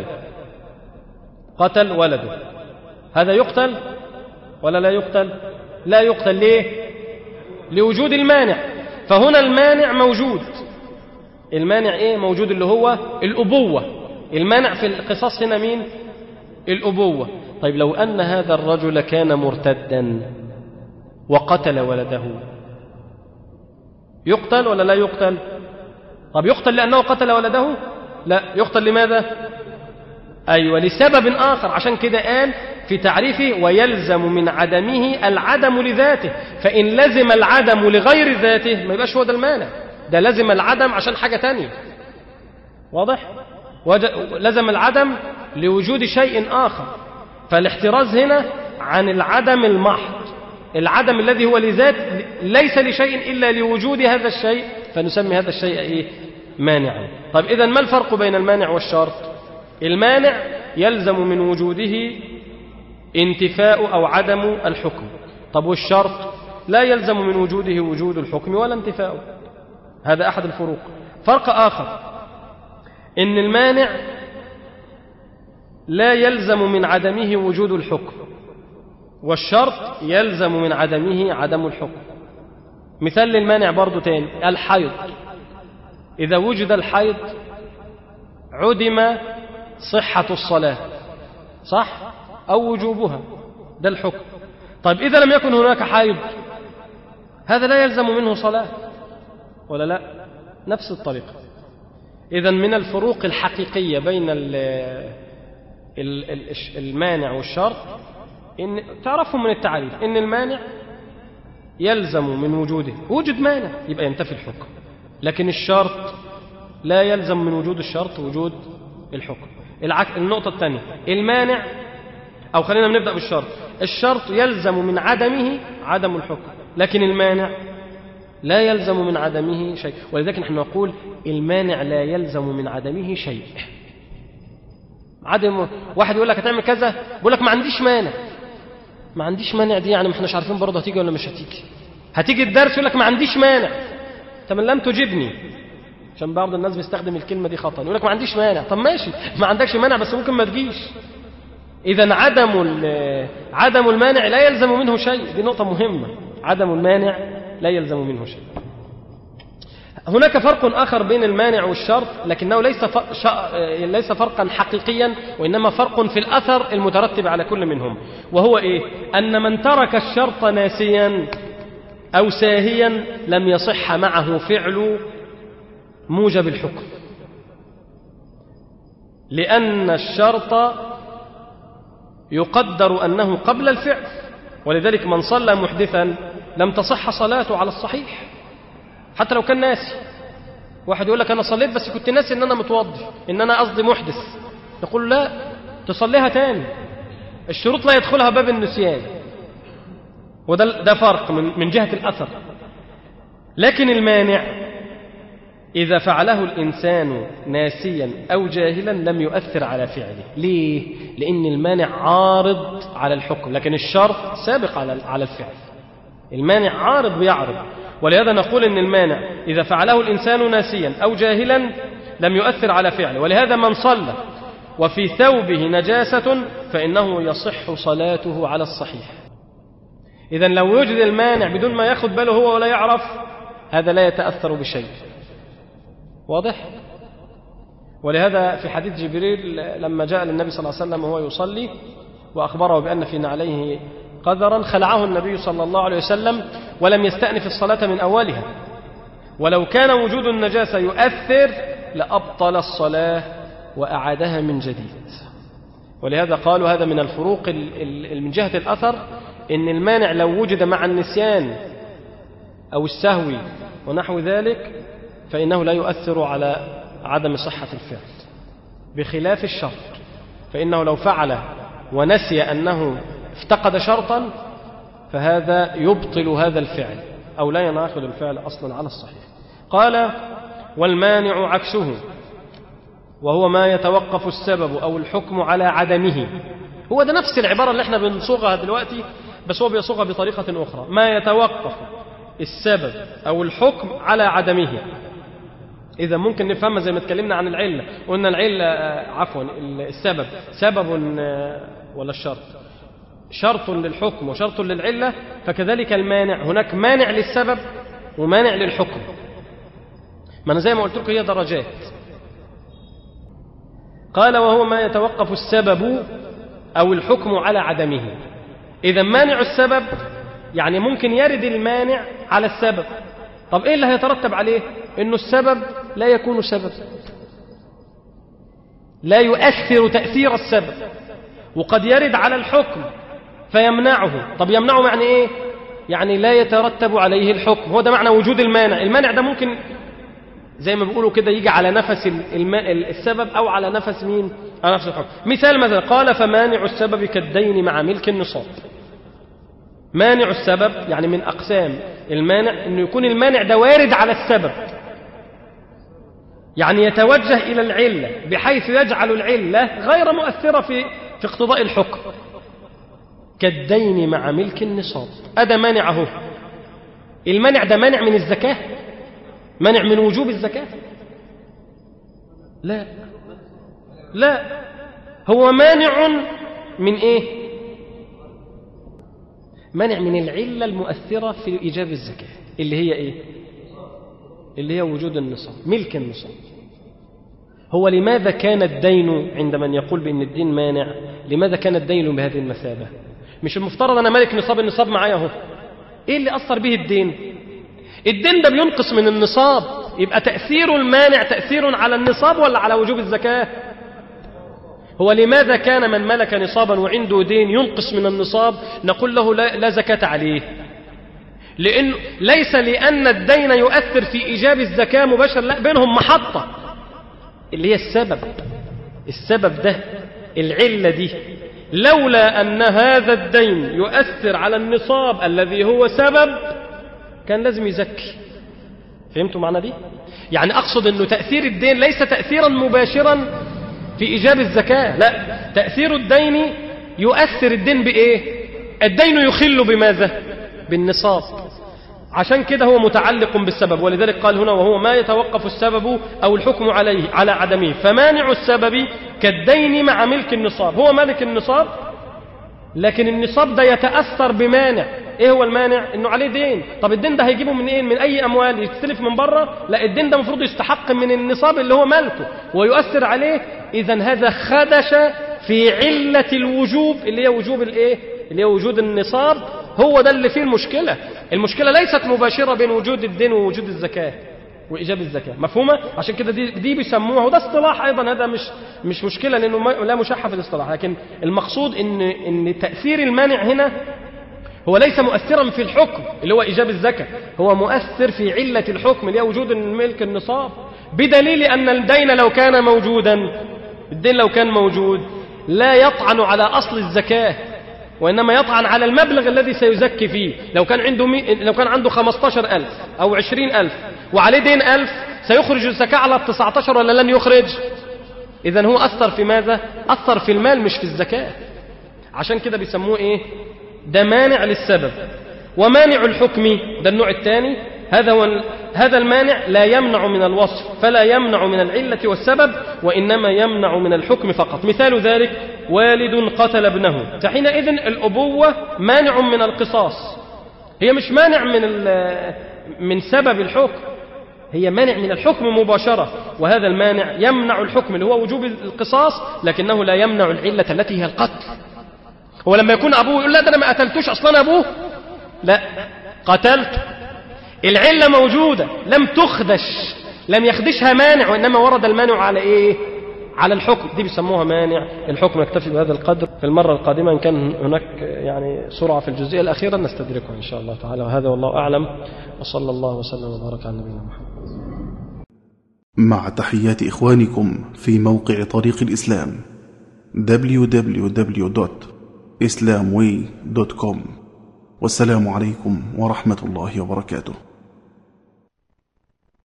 ولده، هذا يقتل ولا لا يقتل؟ لا يقتل. ليه؟ لوجود المانع. فهنا المانع موجود. المانع موجود اللي هو الأبوة. المانع في القصاص هنا مين؟ الأبوة. طيب لو أن هذا الرجل كان مرتدا وقتل ولده، يقتل ولا لا يقتل؟ طب يقتل لأنه قتل ولده؟ لا، يقتل لماذا؟ لسبب آخر. عشان كده قال في تعريفه ويلزم من عدمه العدم لذاته. فإن لزم العدم لغير ذاته ما يبقاش هو ده المانع، ده لزم العدم عشان حاجة تانية. واضح؟ لزم العدم لوجود شيء آخر. فالاحتراز هنا عن العدم المحض، العدم الذي هو لذات ليس لشيء إلا لوجود هذا الشيء، فنسمي هذا الشيء مانعا. طيب إذن ما الفرق بين المانع والشرط؟ المانع يلزم من وجوده انتفاء أو عدم الحكم. طب والشرط لا يلزم من وجوده وجود الحكم ولا انتفاؤه. هذا أحد الفروق. فرق آخر إن المانع لا يلزم من عدمه وجود الحكم، والشرط يلزم من عدمه عدم الحكم. مثال للمانع برضو تاني الحيض. إذا وجد الحيض عدم صحة الصلاة، صح؟ أو وجوبها، ده الحكم. طيب إذا لم يكن هناك حيض هذا لا يلزم منه صلاة ولا لا؟ نفس الطريقة. إذن من الفروق الحقيقية بين المانع والشرط إن تعرفهم من التعريف إن المانع يلزم من وجوده وجود مانع يبقى ينتفي الحكم، لكن الشرط لا يلزم من وجود الشرط وجود الحكم. النقطة الثانية المانع، أو خلينا نبدأ بالشرط. الشرط يلزم من عدمه عدم الحكم، لكن المانع لا يلزم من عدمه شيء. ولذلك نحن نقول المانع لا يلزم من عدمه شيء. عدم واحد يقول لك هتعمل كذا، بيقول لك ما عنديش مانع. ما عنديش مانع دي يعني ما احناش عارفين برضه هتيجي ولا مش هتيجي. هتيجي الدرس يقول لك ما عنديش مانع، طب لم تجبني، عشان بعض الناس بيستخدم الكلمة دي خطأ، يقول لك ما عنديش مانع. طب ماشي، ما عندكش مانع بس ممكن ما تجيش. إذا عدم المانع لا يلزم منه شيء، دي نقطة مهمة. عدم المانع لا يلزم منه شيء. هناك فرق آخر بين المانع والشرط، لكنه ليس فرقا حقيقيا، وإنما فرق في الأثر المترتب على كل منهم. وهو إيه؟ أن من ترك الشرط ناسيا أو ساهيا لم يصح معه فعل موجب الحكم، لأن الشرط يقدر أنه قبل الفعل، ولذلك من صلى محدثا لم تصح صلاته على الصحيح حتى لو كان ناسي. واحد يقول لك أنا صليت بس كنت ناسي أن أنا متوضي، أن أنا قصدي محدث، نقول لا، تصليها تاني، الشروط لا يدخلها باب النسيان. وده فرق من جهة الأثر. لكن المانع إذا فعله الإنسان ناسيا أو جاهلا لم يؤثر على فعله. ليه؟ لأن المانع عارض على الحكم، لكن الشرط سابق على الفعل. المانع عارض بيعرض، ولهذا نقول إن المانع إذا فعله الإنسان ناسيا أو جاهلا لم يؤثر على فعله. ولهذا من صلى وفي ثوبه نجاسة فإنه يصح صلاته على الصحيح. إذن لو يوجد المانع بدون ما ياخد باله هو ولا يعرف، هذا لا يتأثر بشيء. واضح؟ ولهذا في حديث جبريل لما جاء للنبي صلى الله عليه وسلم وهو يصلي وأخبره بأن في نعليه قذرا، خلعه النبي صلى الله عليه وسلم ولم يستأنف الصلاة من أولها، ولو كان وجود النجاسة يؤثر لأبطل الصلاة وأعادها من جديد. ولهذا قالوا هذا من الفروق من جهة الأثر، إن المانع لو وجد مع النسيان أو السهو ونحو ذلك فإنه لا يؤثر على عدم صحة الفعل، بخلاف الشرط، فإنه لو فعل ونسي أنه افتقد شرطا فهذا يبطل هذا الفعل أو لا يناقض الفعل أصلا على الصحيح. قال والمانع عكسه، وهو ما يتوقف السبب أو الحكم على عدمه. هو ده نفس العبارة اللي احنا بنصوغها دلوقتي، بس هو بيصوغها بطريقة أخرى. ما يتوقف السبب أو الحكم على عدمه. إذا ممكن نفهمها زي ما اتكلمنا عن العلة، قلنا العلة السبب سبب ولا الشرط، شرط للحكم وشرط للعلة، فكذلك المانع هناك مانع للسبب ومانع للحكم. ما أنا زي ما قلت لكم هي درجات. قال وهو ما يتوقف السبب أو الحكم على عدمه. إذا مانع السبب يعني ممكن يرد المانع على السبب. طب إيه اللي هيترتب عليه؟ إنه السبب لا يكون سبب، لا يؤثر تأثير السبب، وقد يرد على الحكم فيمنعه. طب يمنعه معنى إيه؟ يعني لا يترتب عليه الحكم. هو ده معنى وجود المانع. المانع ده ممكن زي ما بيقولوا كده يجي على نفس السبب أو على نفس مين؟ على نفس الحكم. مثال مثلا قال فمانع السبب كالدين مع ملك النصاب. مانع السبب يعني من أقسام المانع أنه يكون المانع ده وارد على السبب، يعني يتوجه إلى العلة بحيث يجعل العلة غير مؤثرة في اقتضاء الحكم، كالدين مع ملك النصاب. هذا مانعه. المانع ده مانع من الزكاة؟ مانع من وجوب الزكاة؟ لا لا، هو مانع من إيه؟ مانع من العلة المؤثرة في إيجاب الزكاة، اللي هي إيه؟ اللي هي وجود النصاب، ملك النصاب. هو لماذا كان الدين عند من يقول بأن الدين مانع؟ لماذا كان الدين بهذه المثابة؟ مش المفترض أنا مالك نصاب، النصاب معايا اهو. إيه اللي أثر به الدين؟ الدين ده بينقص من النصاب، يبقى تأثير المانع تأثير على النصاب ولا على وجوب الزكاة؟ هو لماذا كان من ملك نصابا وعنده دين ينقص من النصاب نقول له لا زكاة عليه؟ ليس لأن الدين يؤثر في إيجاب الزكاة مباشر، لا، بينهم محطة اللي هي السبب ده، العلة دي. لولا أن هذا الدين يؤثر على النصاب الذي هو سبب كان لازم يزكي. فهمتوا معنى دي؟ يعني أقصد أنه تأثير الدين ليس تأثيرا مباشرا في إيجاب الزكاة، لا، تأثير الدين يؤثر الدين بإيه؟ الدين يخل بماذا؟ بالنصاب. عشان كده هو متعلق بالسبب، ولذلك قال هنا وهو ما يتوقف السبب أو الحكم عليه على عدمه، فمانع السبب كالدين مع ملك النصاب. هو مالك النصاب لكن النصاب ده يتأثر بمانع. ايه هو المانع؟ انه عليه دين. طب الدين ده هيجيبه من ايه؟ من اي اموال؟ يستلف من بره؟ لا، الدين ده المفروض يستحق من النصاب اللي هو مالكه ويؤثر عليه. اذا هذا خدش في علة الوجوب اللي هي وجوب الايه؟ اللي هي وجود النصاب. هو ده اللي فيه المشكلة. المشكلة ليست مباشرة بين وجود الدين ووجود الزكاة وإيجاب الزكاة. مفهومة؟ عشان كده دي بيسموها، وده اصطلاح أيضا، هذا مش مشكلة لأنه لا مشحة في الاصطلاح، لكن المقصود إن تأثير المانع هنا هو ليس مؤثرا في الحكم اللي هو إيجاب الزكاة، هو مؤثر في علة الحكم اللي هي وجود الملك النصاب، بدليل أن الدين لو كان موجودا، الدين لو كان موجود لا يطعن على أصل الزكاة، وإنما يطعن على المبلغ الذي سيزكي فيه. لو كان عنده 15,000 أو 20,000 وعليه دين 1000، سيخرج الزكاة على 19 ولا لن يخرج؟ إذن هو أثر في ماذا؟ أثر في المال مش في الزكاة. عشان كده بيسموه إيه؟ ده مانع للسبب. ومانع الحكم ده النوع الثاني، هذا المانع لا يمنع من الوصف، فلا يمنع من العلة والسبب، وإنما يمنع من الحكم فقط. مثال ذلك والد قتل ابنه، فحينئذ الأبوة مانع من القصاص، هي مش مانع من سبب الحكم، هي مانع من الحكم مباشرة. وهذا المانع يمنع الحكم اللي هو وجوب القصاص، لكنه لا يمنع العلة التي هي القتل. هو لما يكون أبوه يقول لا ده أنا ما قتلتوش أصلا أبوه، لا قتلت، العلة موجودة لم تخدش، لم يخدشها مانع، وإنما ورد المانع على إيه؟ على الحكم. دي بيسموها مانع الحكم. نكتفي بهذا القدر. في المرة القادمة إن كان هناك يعني سرعة في الجزئية الأخيرة نستدركها إن شاء الله تعالى. وهذا والله أعلم، وصلى الله وسلم وبارك على نبينا محمد. مع تحيات إخوانكم في موقع طريق الإسلام www.islamway.com. والسلام عليكم ورحمة الله وبركاته.